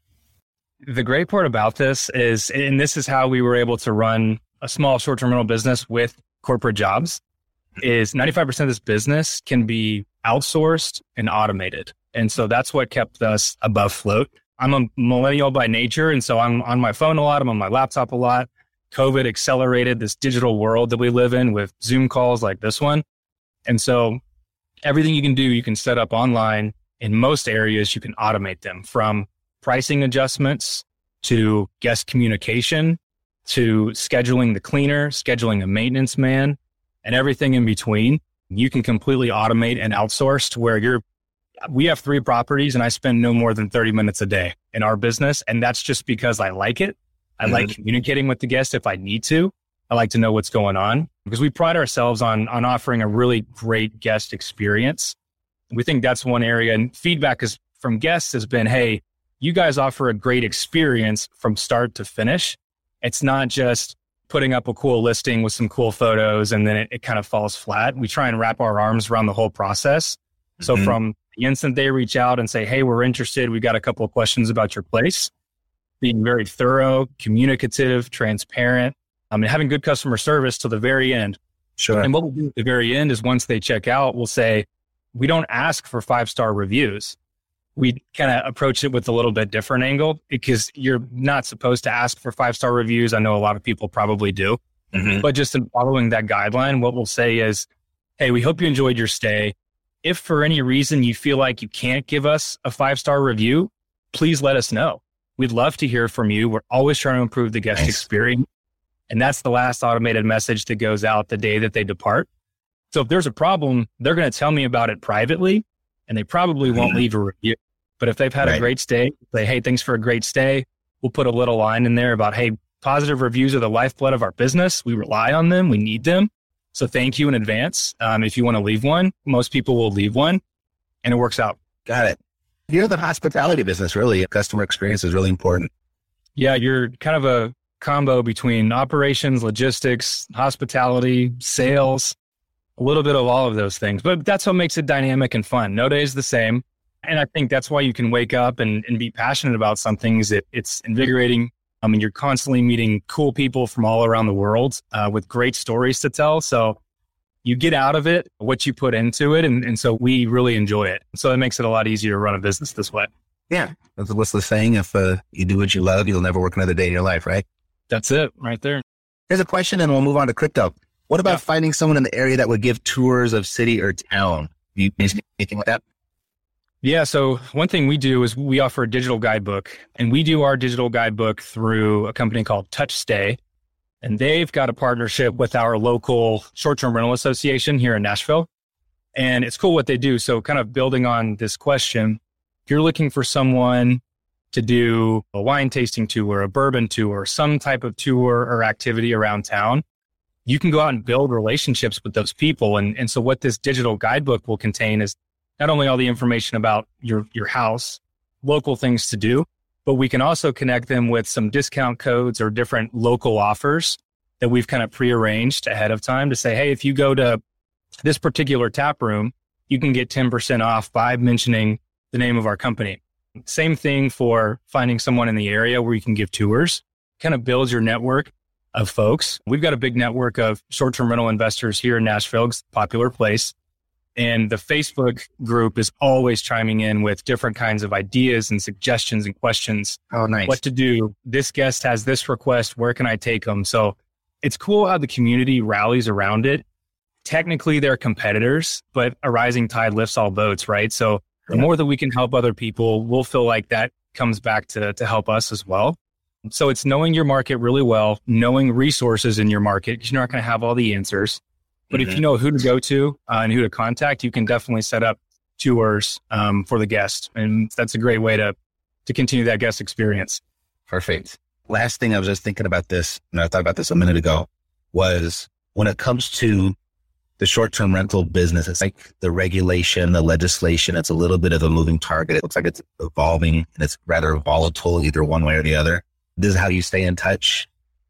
The great part about this is, and this is how we were able to run a small short-term rental business with corporate jobs, is ninety-five percent of this business can be outsourced and automated. And so that's what kept us above float. I'm a millennial by nature, and so I'm on my phone a lot. I'm on my laptop a lot. COVID accelerated this digital world that we live in with Zoom calls like this one. And so everything you can do, you can set up online. In most areas, you can automate them, from pricing adjustments to guest communication to scheduling the cleaner, scheduling a maintenance man, and everything in between. You can completely automate and outsource to where you're, we have three properties and I spend no more than thirty minutes a day in our business. And that's just because I like it. I mm-hmm. like communicating with the guest if I need to. I like to know what's going on because we pride ourselves on, on offering a really great guest experience. We think that's one area, and feedback is from guests has been, hey, you guys offer a great experience from start to finish. It's not just putting up a cool listing with some cool photos and then it, it kind of falls flat. We try and wrap our arms around the whole process. Mm-hmm. So from the instant they reach out and say, hey, we're interested, we've got a couple of questions about your place, being very thorough, communicative, transparent, um, and having good customer service to the very end. Sure. And what we'll do at the very end is once they check out, we'll say, we don't ask for five-star reviews. We kind of approach it with a little bit different angle because you're not supposed to ask for five-star reviews. I know a lot of people probably do, mm-hmm. but just in following that guideline, what we'll say is, hey, we hope you enjoyed your stay. If for any reason you feel like you can't give us a five-star review, please let us know. We'd love to hear from you. We're always trying to improve the guest nice. experience. And that's the last automated message that goes out the day that they depart. So if there's a problem, they're going to tell me about it privately, and they probably won't leave a review. But if they've had right. a great stay, say, hey, thanks for a great stay. We'll put a little line in there about, hey, positive reviews are the lifeblood of our business. We rely on them. We need them. So thank you in advance. Um, if you want to leave one, most people will leave one, and it works out. Got it. You're the hospitality business, really. Customer experience is really important. Yeah, you're kind of a combo between operations, logistics, hospitality, sales, a little bit of all of those things. But that's what makes it dynamic and fun. No day is the same. And I think that's why you can wake up and, and be passionate about something, is it, it's invigorating. I mean, you're constantly meeting cool people from all around the world uh, with great stories to tell. So you get out of it what you put into it. And, and so we really enjoy it. So it makes it a lot easier to run a business this way. Yeah. That's what's the saying? If uh, you do what you love, you'll never work another day in your life, right? That's it right there. Here's a question and we'll move on to crypto. What about yeah. finding someone in the area that would give tours of city or town? You anything like that? Yeah. So one thing we do is we offer a digital guidebook, and we do our digital guidebook through a company called TouchStay. And they've got a partnership with our local short-term rental association here in Nashville. And it's cool what they do. So kind of building on this question, if you're looking for someone to do a wine tasting tour, a bourbon tour, some type of tour or activity around town, you can go out and build relationships with those people. And, and so what this digital guidebook will contain is not only all the information about your, your house, local things to do, but we can also connect them with some discount codes or different local offers that we've kind of prearranged ahead of time to say, hey, if you go to this particular tap room, you can get ten percent off by mentioning the name of our company. Same thing for finding someone in the area where you can give tours, kind of builds your network of folks. We've got a big network of short-term rental investors here in Nashville. It's a popular place. And the Facebook group is always chiming in with different kinds of ideas and suggestions and questions. Oh, nice. What to do. This guest has this request. Where can I take them? So it's cool how the community rallies around it. Technically, they're competitors, but a rising tide lifts all boats, right? So the more that we can help other people, we'll feel like that comes back to, to help us as well. So it's knowing your market really well, knowing resources in your market, because you're not going to have all the answers. But mm-hmm. if you know who to go to uh, and who to contact, you can definitely set up tours um, for the guest. And that's a great way to to continue that guest experience. Perfect. Last thing, I was just thinking about this, and I thought about this a minute ago, was when it comes to the short-term rental business, it's like the regulation, the legislation, it's a little bit of a moving target. It looks like it's evolving and it's rather volatile either one way or the other. This is how you stay in touch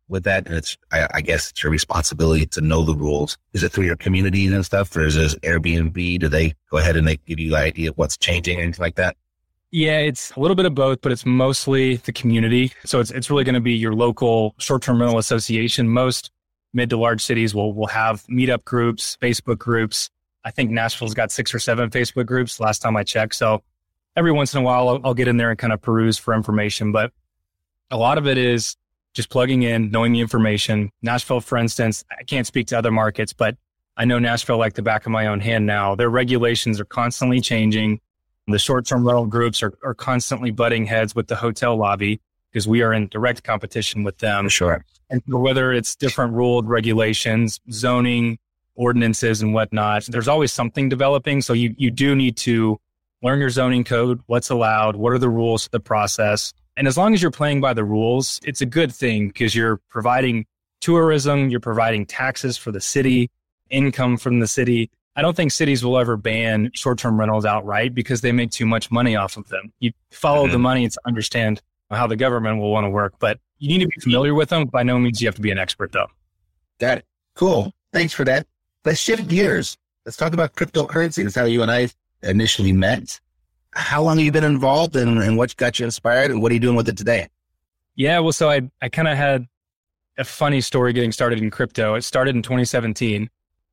with that? And it's, I, I guess it's your responsibility to know the rules. Is it through your communities and stuff, or is this Airbnb? Do they go ahead and they give you an idea of what's changing, anything like that? Yeah, it's a little bit of both, but it's mostly the community. So it's it's really going to be your local short-term rental association. Most mid to large cities will will have meetup groups, Facebook groups. I think Nashville's got six or seven Facebook groups last time I checked. So every once in a while, I'll, I'll get in there and kind of peruse for information. But a lot of it is just plugging in, knowing the information. Nashville, for instance, I can't speak to other markets, but I know Nashville like the back of my own hand now. Their regulations are constantly changing. The short-term rental groups are, are constantly butting heads with the hotel lobby because we are in direct competition with them. Sure. And so whether it's different ruled regulations, zoning, ordinances and whatnot, there's always something developing. So you, you do need to learn your zoning code, what's allowed, what are the rules to the process. And as long as you're playing by the rules, it's a good thing because you're providing tourism, you're providing taxes for the city, income from the city. I don't think cities will ever ban short-term rentals outright because they make too much money off of them. You follow mm-hmm. the money to understand how the government will want to work, but you need to be familiar with them. By no means you have to be an expert, though. Got it. Cool. Thanks for that. Let's shift gears. Let's talk about cryptocurrency. That's how you and I initially met. How long have you been involved and, and what got you inspired and what are you doing with it today? Yeah, well, so I, I kind of had a funny story getting started in crypto. It started in twenty seventeen.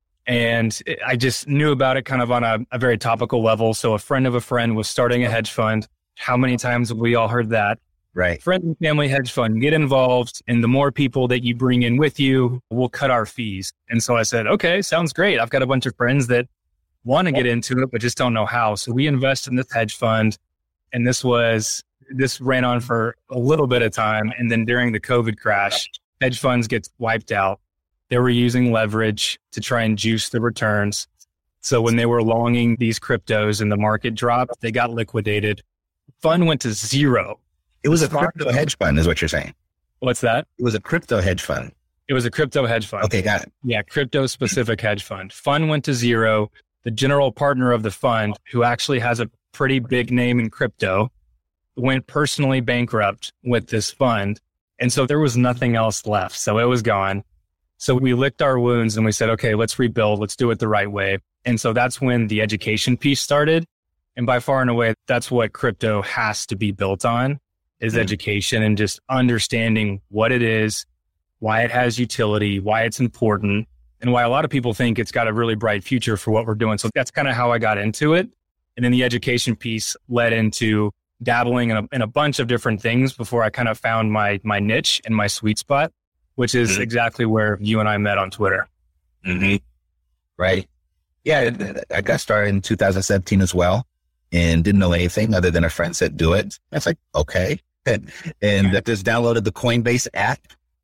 And I just knew about it kind of on a, a very topical level. So a friend of a friend was starting a hedge fund. How many times have we all heard that? Right. Friend and family hedge fund, get involved. And the more people that you bring in with you, we'll cut our fees. And so I said, okay, sounds great. I've got a bunch of friends that want to get into it, but just don't know how. So we invest in this hedge fund. And this was, this ran on for a little bit of time. And then during the COVID crash, hedge funds get wiped out. They were using leverage to try and juice the returns. So when they were longing these cryptos and the market dropped, they got liquidated. Fund went to zero. It was a crypto hedge fund is what you're saying. What's that? It was a crypto hedge fund. It was a crypto hedge fund. Okay, got it. Yeah, crypto specific hedge fund. Fund went to zero. The general partner of the fund, who actually has a pretty big name in crypto, went personally bankrupt with this fund. And so there was nothing else left. So it was gone. So we licked our wounds and we said, okay, let's rebuild. Let's do it the right way. And so that's when the education piece started. And by far and away, that's what crypto has to be built on is mm-hmm. education and just understanding what it is, why it has utility, why it's important, and why a lot of people think it's got a really bright future for what we're doing. So that's kind of how I got into it. And then the education piece led into dabbling in a, in a bunch of different things before I kind of found my my niche and my sweet spot, which is mm-hmm. exactly where you and I met on Twitter. Mm-hmm. Right. Yeah, I got started in two thousand seventeen as well and didn't know anything other than a friend said, do it. I was like, okay. And, and I just downloaded the Coinbase app.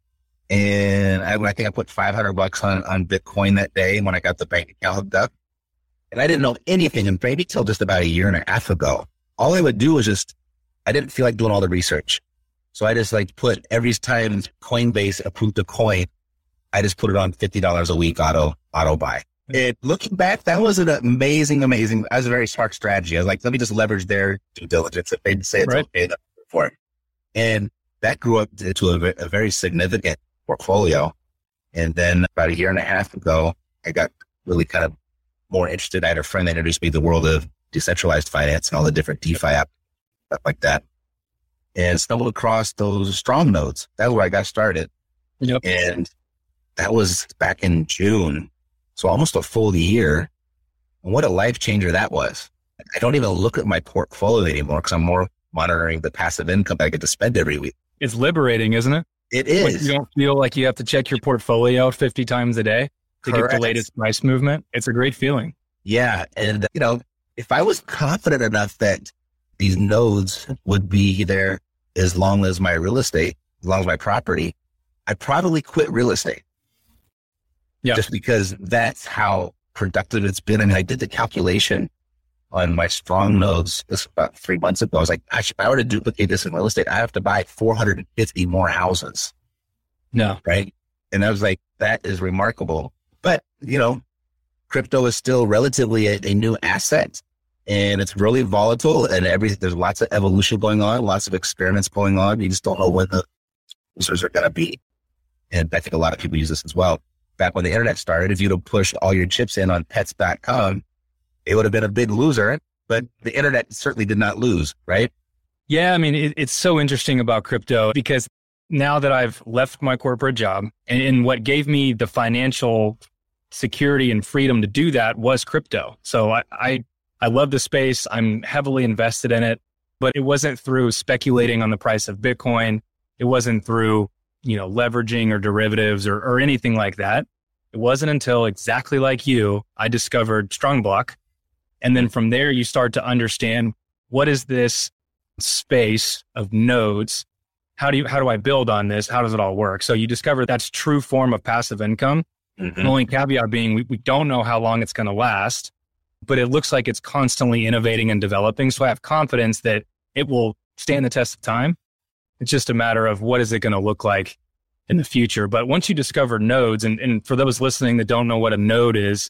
And I, I think I put five hundred bucks on, on Bitcoin that day when I got the bank account hooked up. And I didn't know anything. And maybe till just about a year and a half ago, all I would do was just, I didn't feel like doing all the research. So I just like put every time Coinbase approved a coin, I just put it on fifty dollars a week auto, auto buy. And looking back, that was an amazing, amazing, that was a very smart strategy. I was like, let me just leverage their due diligence if they say it's right. okay for it. And that grew up to a, a very significant portfolio. And then about a year and a half ago, I got really kind of more interested. I had a friend that introduced me to the world of decentralized finance and all the different DeFi apps, stuff like that. And stumbled across those strong nodes. That's where I got started. Yep. And that was back in June. So almost a full year. And what a life changer that was. I don't even look at my portfolio anymore because I'm more monitoring the passive income I get to spend every week. It's liberating, isn't it? It is. Like you don't feel like you have to check your portfolio fifty times a day to Correct. Get the latest price movement. It's a great feeling. Yeah. And, you know, if I was confident enough that these nodes would be there as long as my real estate, as long as my property, I'd probably quit real estate. Yeah. Just because that's how productive it's been. I mean, I did the calculation on my strong nodes this about three months ago. I was like, gosh, if I were to duplicate this in real estate, I have to buy four hundred fifty more houses. No. Right. And I was like, that is remarkable. But, you know, crypto is still relatively a, a new asset and it's really volatile and everything. There's lots of evolution going on, lots of experiments going on. You just don't know when the users are going to be. and I think a lot of people use this as well. Back when the internet started, if you'd have pushed all your chips in on pets dot com, it would have been a big loser, but the internet certainly did not lose, right? Yeah, I mean, it, it's so interesting about crypto because now that I've left my corporate job, and, and what gave me the financial security and freedom to do that was crypto. So I, I, I love the space. I'm heavily invested in it, but it wasn't through speculating on the price of Bitcoin. It wasn't through, you know, leveraging or derivatives or, or anything like that. It wasn't until exactly like you, I discovered Strongblock. And then from there, you start to understand what is this space of nodes? How do you, how do I build on this? How does it all work? So you discover that's true form of passive income. Mm-hmm. The only caveat being we, we don't know how long it's going to last, but it looks like it's constantly innovating and developing. So I have confidence that it will stand the test of time. It's just a matter of what is it going to look like in the future. But once you discover nodes, and, and for those listening that don't know what a node is,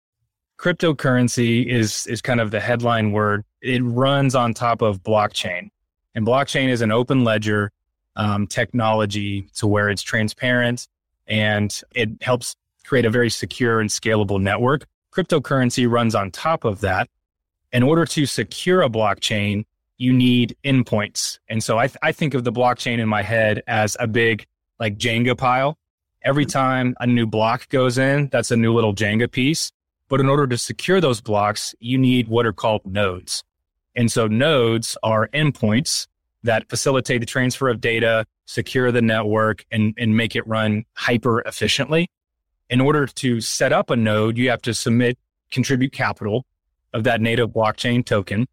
cryptocurrency is is kind of the headline word. It runs on top of blockchain. And blockchain is an open ledger um, technology to where it's transparent and it helps create a very secure and scalable network. Cryptocurrency runs on top of that. In order to secure a blockchain, you need endpoints. And so I, th- I think of the blockchain in my head as a big like Jenga pile. Every time a new block goes in, that's a new little Jenga piece. But in order to secure those blocks, you need what are called nodes. And so nodes are endpoints that facilitate the transfer of data, secure the network, and, and make it run hyper efficiently. In order to set up a node, you have to submit, contribute capital of that native blockchain token.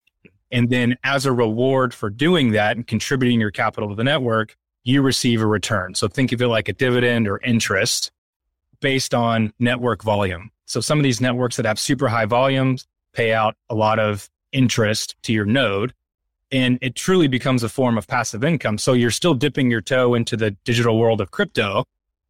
And then as a reward for doing that and contributing your capital to the network, you receive a return. So think of it like a dividend or interest based on network volume. So some of these networks that have super high volumes pay out a lot of interest to your node, and it truly becomes a form of passive income. So you're still dipping your toe into the digital world of crypto,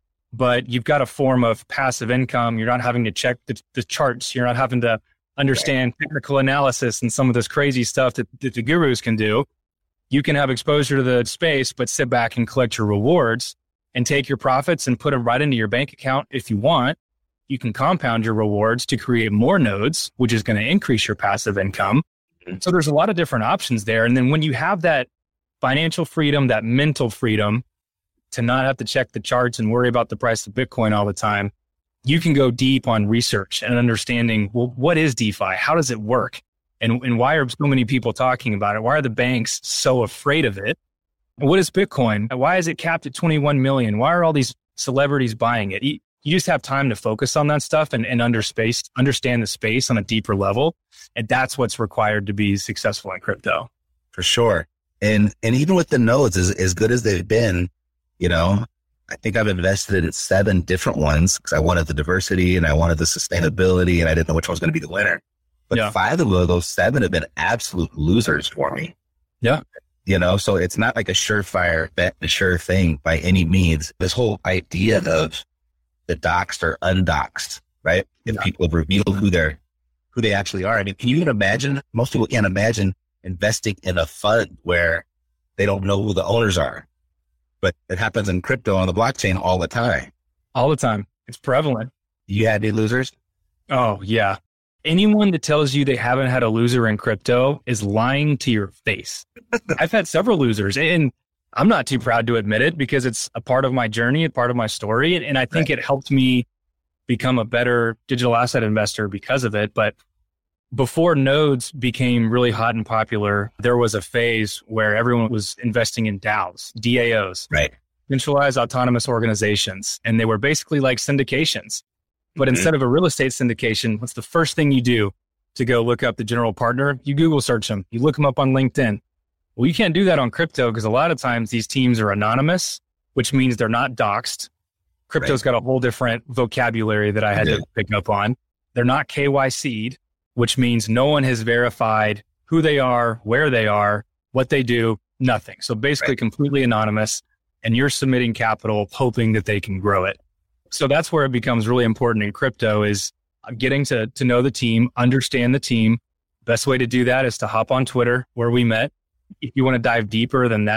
but you've got a form of passive income. You're not having to check the, the charts. You're not having to understand technical analysis and some of this crazy stuff that, that the gurus can do. You can have exposure to the space, but sit back and collect your rewards and take your profits and put them right into your bank account if you want. You can compound your rewards to create more nodes, which is going to increase your passive income. So there's a lot of different options there. And then when you have that financial freedom, that mental freedom to not have to check the charts and worry about the price of Bitcoin all the time, you can go deep on research and understanding, well, what is DeFi? How does it work? And, and why are so many people talking about it? Why are the banks so afraid of it? What is Bitcoin? Why is it capped at twenty-one million? Why are all these celebrities buying it? You, you just have time to focus on that stuff and, and under space, understand the space on a deeper level. And that's what's required to be successful in crypto. For sure. And and even with the nodes, as, as good as they've been, you know, I think I've invested in seven different ones because I wanted the diversity and I wanted the sustainability and I didn't know which one was going to be the winner. But yeah. five of those seven have been absolute losers for me. Yeah. You know, so it's not like a surefire bet, a sure thing by any means. This whole idea of the doxed or undoxed, right? If yeah. people have revealed who they're, who they actually are. I mean, can you even imagine? Most people can't imagine investing in a fund where they don't know who the owners are. But it happens in crypto on the blockchain all the time. All the time. It's prevalent. You had any losers? Oh, yeah. Anyone that tells you they haven't had a loser in crypto is lying to your face. I've had several losers, and I'm not too proud to admit it because it's a part of my journey, a part of my story. And I think right. it helped me become a better digital asset investor because of it. But before nodes became really hot and popular, there was a phase where everyone was investing in DAOs, D A Os, right? Centralized autonomous organizations. And they were basically like syndications. But mm-hmm. instead of a real estate syndication, what's the first thing you do to go look up the general partner? You Google search them. You look them up on LinkedIn. Well, you can't do that on crypto because a lot of times these teams are anonymous, which means they're not doxed. Crypto's right. got a whole different vocabulary that I had yeah. to pick up on. They're not K Y C'd, which means no one has verified who they are, where they are, what they do, nothing. So basically right. completely anonymous, and you're submitting capital hoping that they can grow it. So that's where it becomes really important in crypto is getting to, to know the team, understand the team. Best way to do that is to hop on Twitter where we met. If you want to dive deeper than that,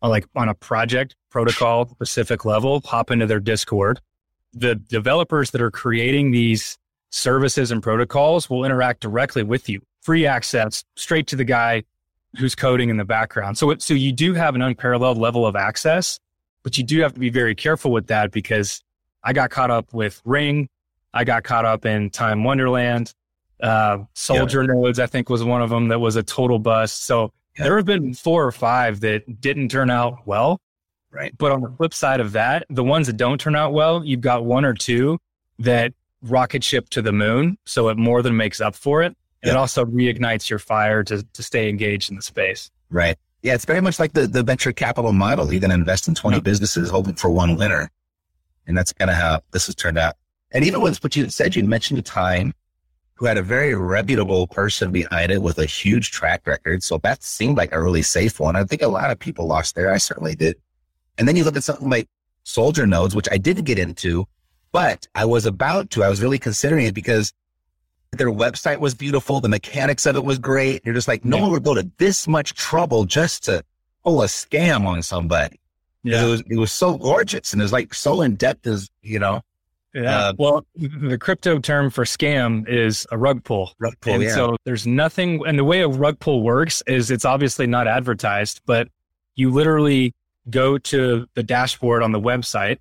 on like on a project protocol specific level, hop into their Discord. The developers that are creating these services and protocols will interact directly with you. Free access straight to the guy who's coding in the background. So, it, so you do have an unparalleled level of access, but you do have to be very careful with that because I got caught up with Ring. I got caught up in Time Wonderland. Uh, Soldier yeah. Nodes, I think, was one of them that was a total bust. So yeah. there have been four or five that didn't turn out well. Right. But on the flip side of that, the ones that don't turn out well, you've got one or two that rocket ship to the moon. So it more than makes up for it. And yeah. it also reignites your fire to, to stay engaged in the space. Right. Yeah. It's very much like the, the venture capital model. You're going to invest in twenty yeah. businesses hoping for one winner. And that's kind of how this has turned out. And even with what you said, you mentioned Time, who had a very reputable person behind it with a huge track record. So that seemed like a really safe one. I think a lot of people lost there. I certainly did. And then you look at something like Soldier Nodes, which I didn't get into, but I was about to. I was really considering it because their website was beautiful. The mechanics of it was great. You're just like, no yeah. one would go to this much trouble just to pull a scam on somebody. Yeah. It was, it was so gorgeous and it was like so in depth as, you know. Yeah. Uh, well, the crypto term for scam is a rug pull. Rug pull, and yeah. so there's nothing, and the way a rug pull works is it's obviously not advertised, but you literally go to the dashboard on the website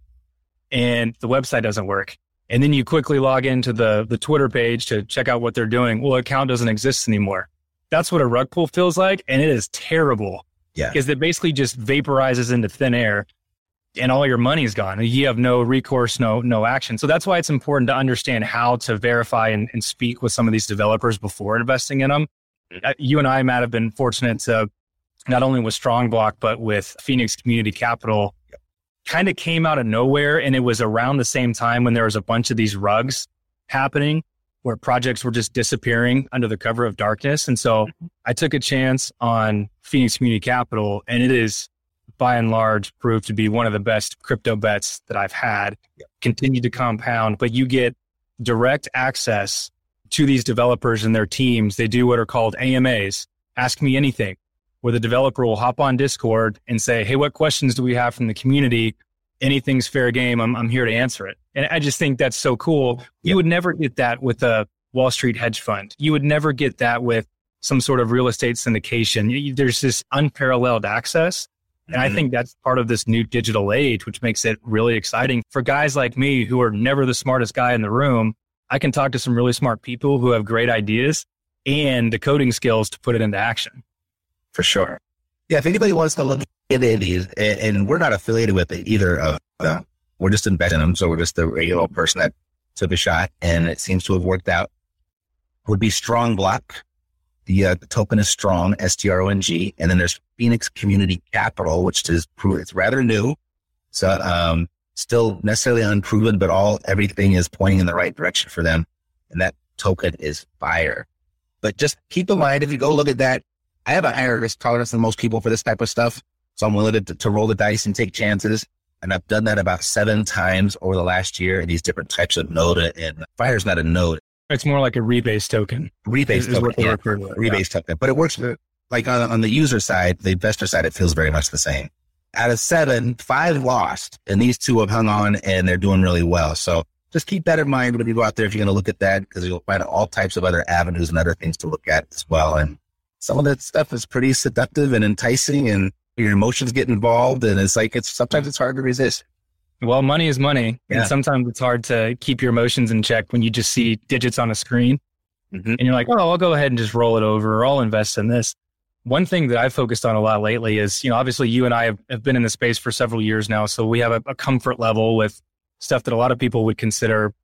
and the website doesn't work. And then you quickly log into the, the Twitter page to check out what they're doing. Well, account doesn't exist anymore. That's what a rug pull feels like. And it is terrible. Yeah. Because it basically just vaporizes into thin air and all your money's gone. You have no recourse, no, no action. So that's why it's important to understand how to verify and, and speak with some of these developers before investing in them. You and I, Matt, have been fortunate to not only with Strongblock, but with Phoenix Community Capital, kind of came out of nowhere. And it was around the same time when there was a bunch of these rugs happening where projects were just disappearing under the cover of darkness. And so I took a chance on Phoenix Community Capital, and it is by and large proved to be one of the best crypto bets that I've had. Yep. Continue to compound, but you get direct access to these developers and their teams. They do what are called A M As, Ask Me Anything, where the developer will hop on Discord and say, hey, what questions do we have from the community? Anything's fair game. I'm, I'm here to answer it. And I just think that's so cool. Yep. You would never get that with a Wall Street hedge fund. You would never get that with some sort of real estate syndication. You, there's this unparalleled access. And mm-hmm. I think that's part of this new digital age, which makes it really exciting for guys like me who are never the smartest guy in the room. I can talk to some really smart people who have great ideas and the coding skills to put it into action. For sure. Yeah. If anybody wants to look at Indies, and, and we're not affiliated with it either, of them, we're just investing in them. So we're just the regular person that took a shot and it seems to have worked out. Would be Strongblock. The, uh, the token is Strong, S T R O N G. And then there's Phoenix Community Capital, which is it's rather new. So, um, still necessarily unproven, but all, everything is pointing in the right direction for them. And that token is fire. But just keep in mind, if you go look at that, I have a higher risk tolerance than most people for this type of stuff. So I'm willing to, to roll the dice and take chances. And I've done that about seven times over the last year in these different types of node. And Fire's not a node. It's more like a rebase token. Rebase is, token, is yeah. rebase yeah. token. But it works like on, on the user side, the investor side, it feels very much the same. Out of seven, five lost, and these two have hung on and they're doing really well. So just keep that in mind when you go out there if you're going to look at that, because you'll find all types of other avenues and other things to look at as well. And some of that stuff is pretty seductive and enticing, and your emotions get involved. And it's like, it's sometimes it's hard to resist. Well, money is money. Yeah. And sometimes it's hard to keep your emotions in check when you just see digits on a screen mm-hmm. and you're like, oh, I'll go ahead and just roll it over, or I'll invest in this. One thing that I've focused on a lot lately is, you know, obviously you and I have, have been in the space for several years now. So we have a, a comfort level with stuff that a lot of people would consider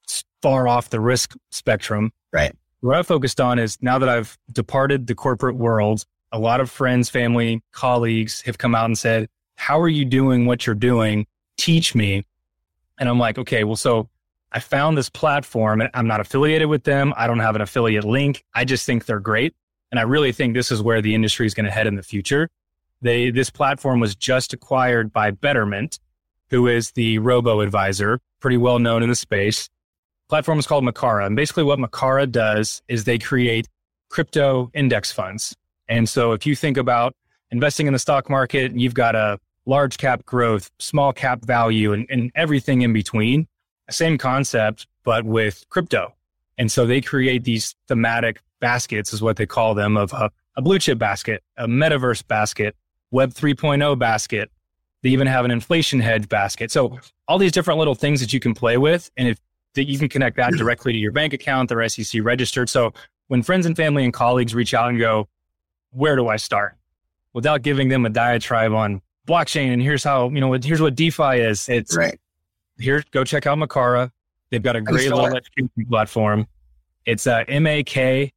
far off the risk spectrum. Right. What I've focused on is, now that I've departed the corporate world, a lot of friends, family, colleagues have come out and said, how are you doing what you're doing? Teach me. And I'm like, okay, well, so I found this platform and I'm not affiliated with them. I don't have an affiliate link. I just think they're great. And I really think this is where the industry is going to head in the future. They, this platform was just acquired by Betterment, who is the robo-advisor, pretty well known in the space. Platform is called Makara. And basically what Makara does is they create crypto index funds. And so if you think about investing in the stock market, you've got a large cap growth, small cap value, and, and everything in between. Same concept, but with crypto. And so they create these thematic baskets, is what they call them, of a, a blue chip basket, a metaverse basket, Web three point oh basket. They even have an inflation hedge basket. So all these different little things that you can play with, and if that you can connect that directly to your bank account, they're S E C registered. So when friends and family and colleagues reach out and go, where do I start? Without giving them a diatribe on blockchain and here's how, you know, here's what DeFi is. It's right. Here, go check out Makara. They've got a great little education platform. It's uh, M A K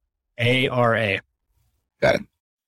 A R A. Got it.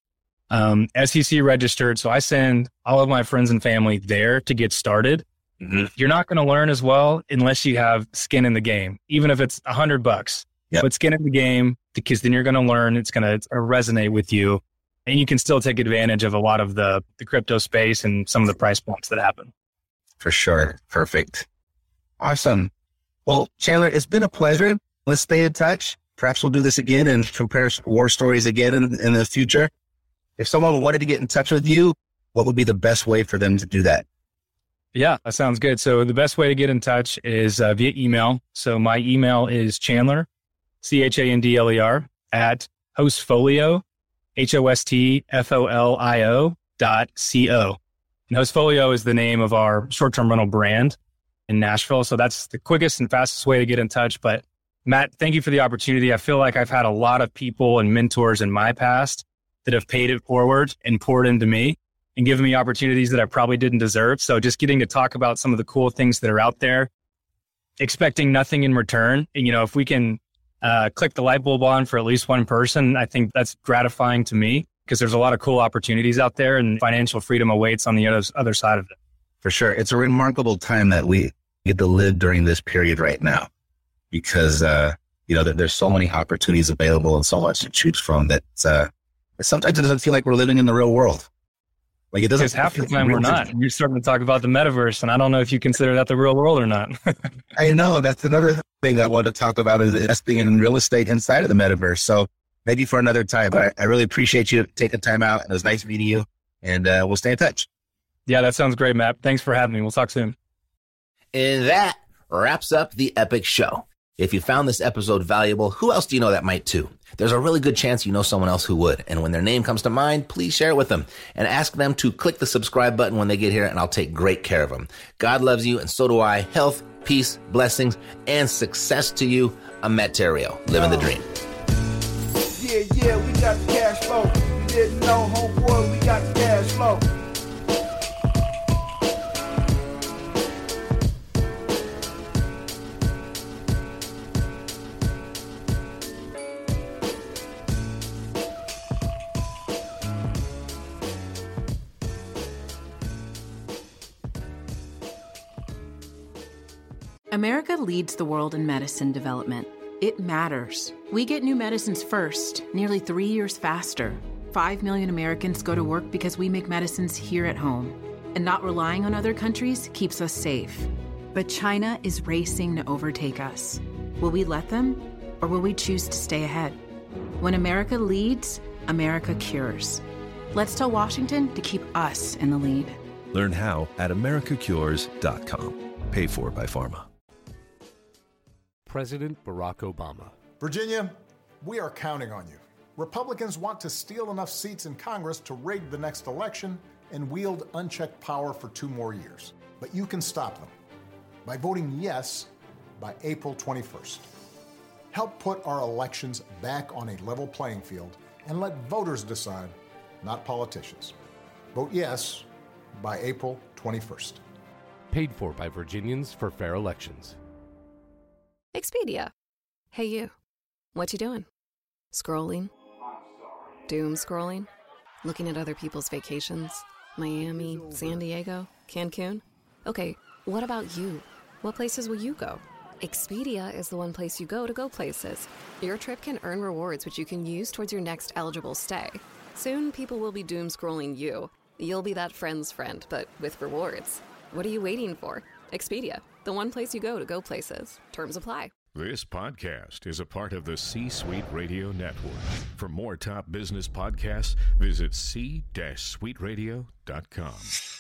Um, S E C registered. So I send all of my friends and family there to get started. Mm-hmm. You're not going to learn as well unless you have skin in the game, even if it's a hundred bucks. Yep. Put skin in the game, because then you're going to learn. It's going to resonate with you, and you can still take advantage of a lot of the, the crypto space and some of the price bumps that happen. For sure. Perfect. Awesome. Well, Chandler, it's been a pleasure. Let's stay in touch. Perhaps we'll do this again and compare war stories again in, in the future. If someone wanted to get in touch with you, what would be the best way for them to do that? Yeah, that sounds good. So the best way to get in touch is uh, via email. So my email is Chandler, C H A N D L E R, at Hostfolio, H O S T F O L I O dot C O. And Hostfolio is the name of our short-term rental brand in Nashville. So that's the quickest and fastest way to get in touch. But Matt, thank you for the opportunity. I feel like I've had a lot of people and mentors in my past that have paid it forward and poured into me and given me opportunities that I probably didn't deserve. So just getting to talk about some of the cool things that are out there, expecting nothing in return. And, you know, if we can uh, click the light bulb on for at least one person, I think that's gratifying to me, because there's a lot of cool opportunities out there and financial freedom awaits on the other, other side of it. For sure. It's a remarkable time that we get to live during this period right now, because, uh, you know, there's so many opportunities available and so much to choose from that uh, sometimes it doesn't feel like we're living in the real world. Like it doesn't. Because half the time we're not. You're starting to talk about the metaverse, and I don't know if you consider that the real world or not. I know. That's another thing I want to talk about, is investing in real estate inside of the metaverse. So maybe for another time, but I, I really appreciate you taking time out. And it was nice meeting you, and uh, we'll stay in touch. Yeah, that sounds great, Matt. Thanks for having me. We'll talk soon. And that wraps up the Epic Show. If you found this episode valuable, who else do you know that might too? There's a really good chance you know someone else who would. And when their name comes to mind, please share it with them and ask them to click the subscribe button when they get here, and I'll take great care of them. God loves you, and so do I. Health, peace, blessings, and success to you. I'm Matt Theriault, living the dream. Yeah, yeah, we got the cash flow. You didn't know, homeboy, we got the cash flow. America leads the world in medicine development. It matters. We get new medicines first, nearly three years faster. Five million Americans go to work because we make medicines here at home. And not relying on other countries keeps us safe. But China is racing to overtake us. Will we let them, or will we choose to stay ahead? When America leads, America cures. Let's tell Washington to keep us in the lead. Learn how at america cures dot com. Paid for by Pharma. President Barack Obama. Virginia, we are counting on you. Republicans want to steal enough seats in Congress to rig the next election and wield unchecked power for two more years. But you can stop them by voting yes by April twenty-first. Help put our elections back on a level playing field and let voters decide, not politicians. Vote yes by April twenty-first. Paid for by Virginians for Fair Elections. Expedia. Hey you, what you doing? Scrolling? Doom scrolling? Looking at other people's vacations? Miami, San Diego, Cancun? Okay, what about you? What places will you go? Expedia is the one place you go to go places. Your trip can earn rewards which you can use towards your next eligible stay. Soon people will be doom scrolling you. You'll be that friend's friend, but with rewards. What are you waiting for? Expedia, the one place you go to go places. Terms apply. This podcast is a part of the C-Suite Radio Network. For more top business podcasts, visit c suite radio dot com.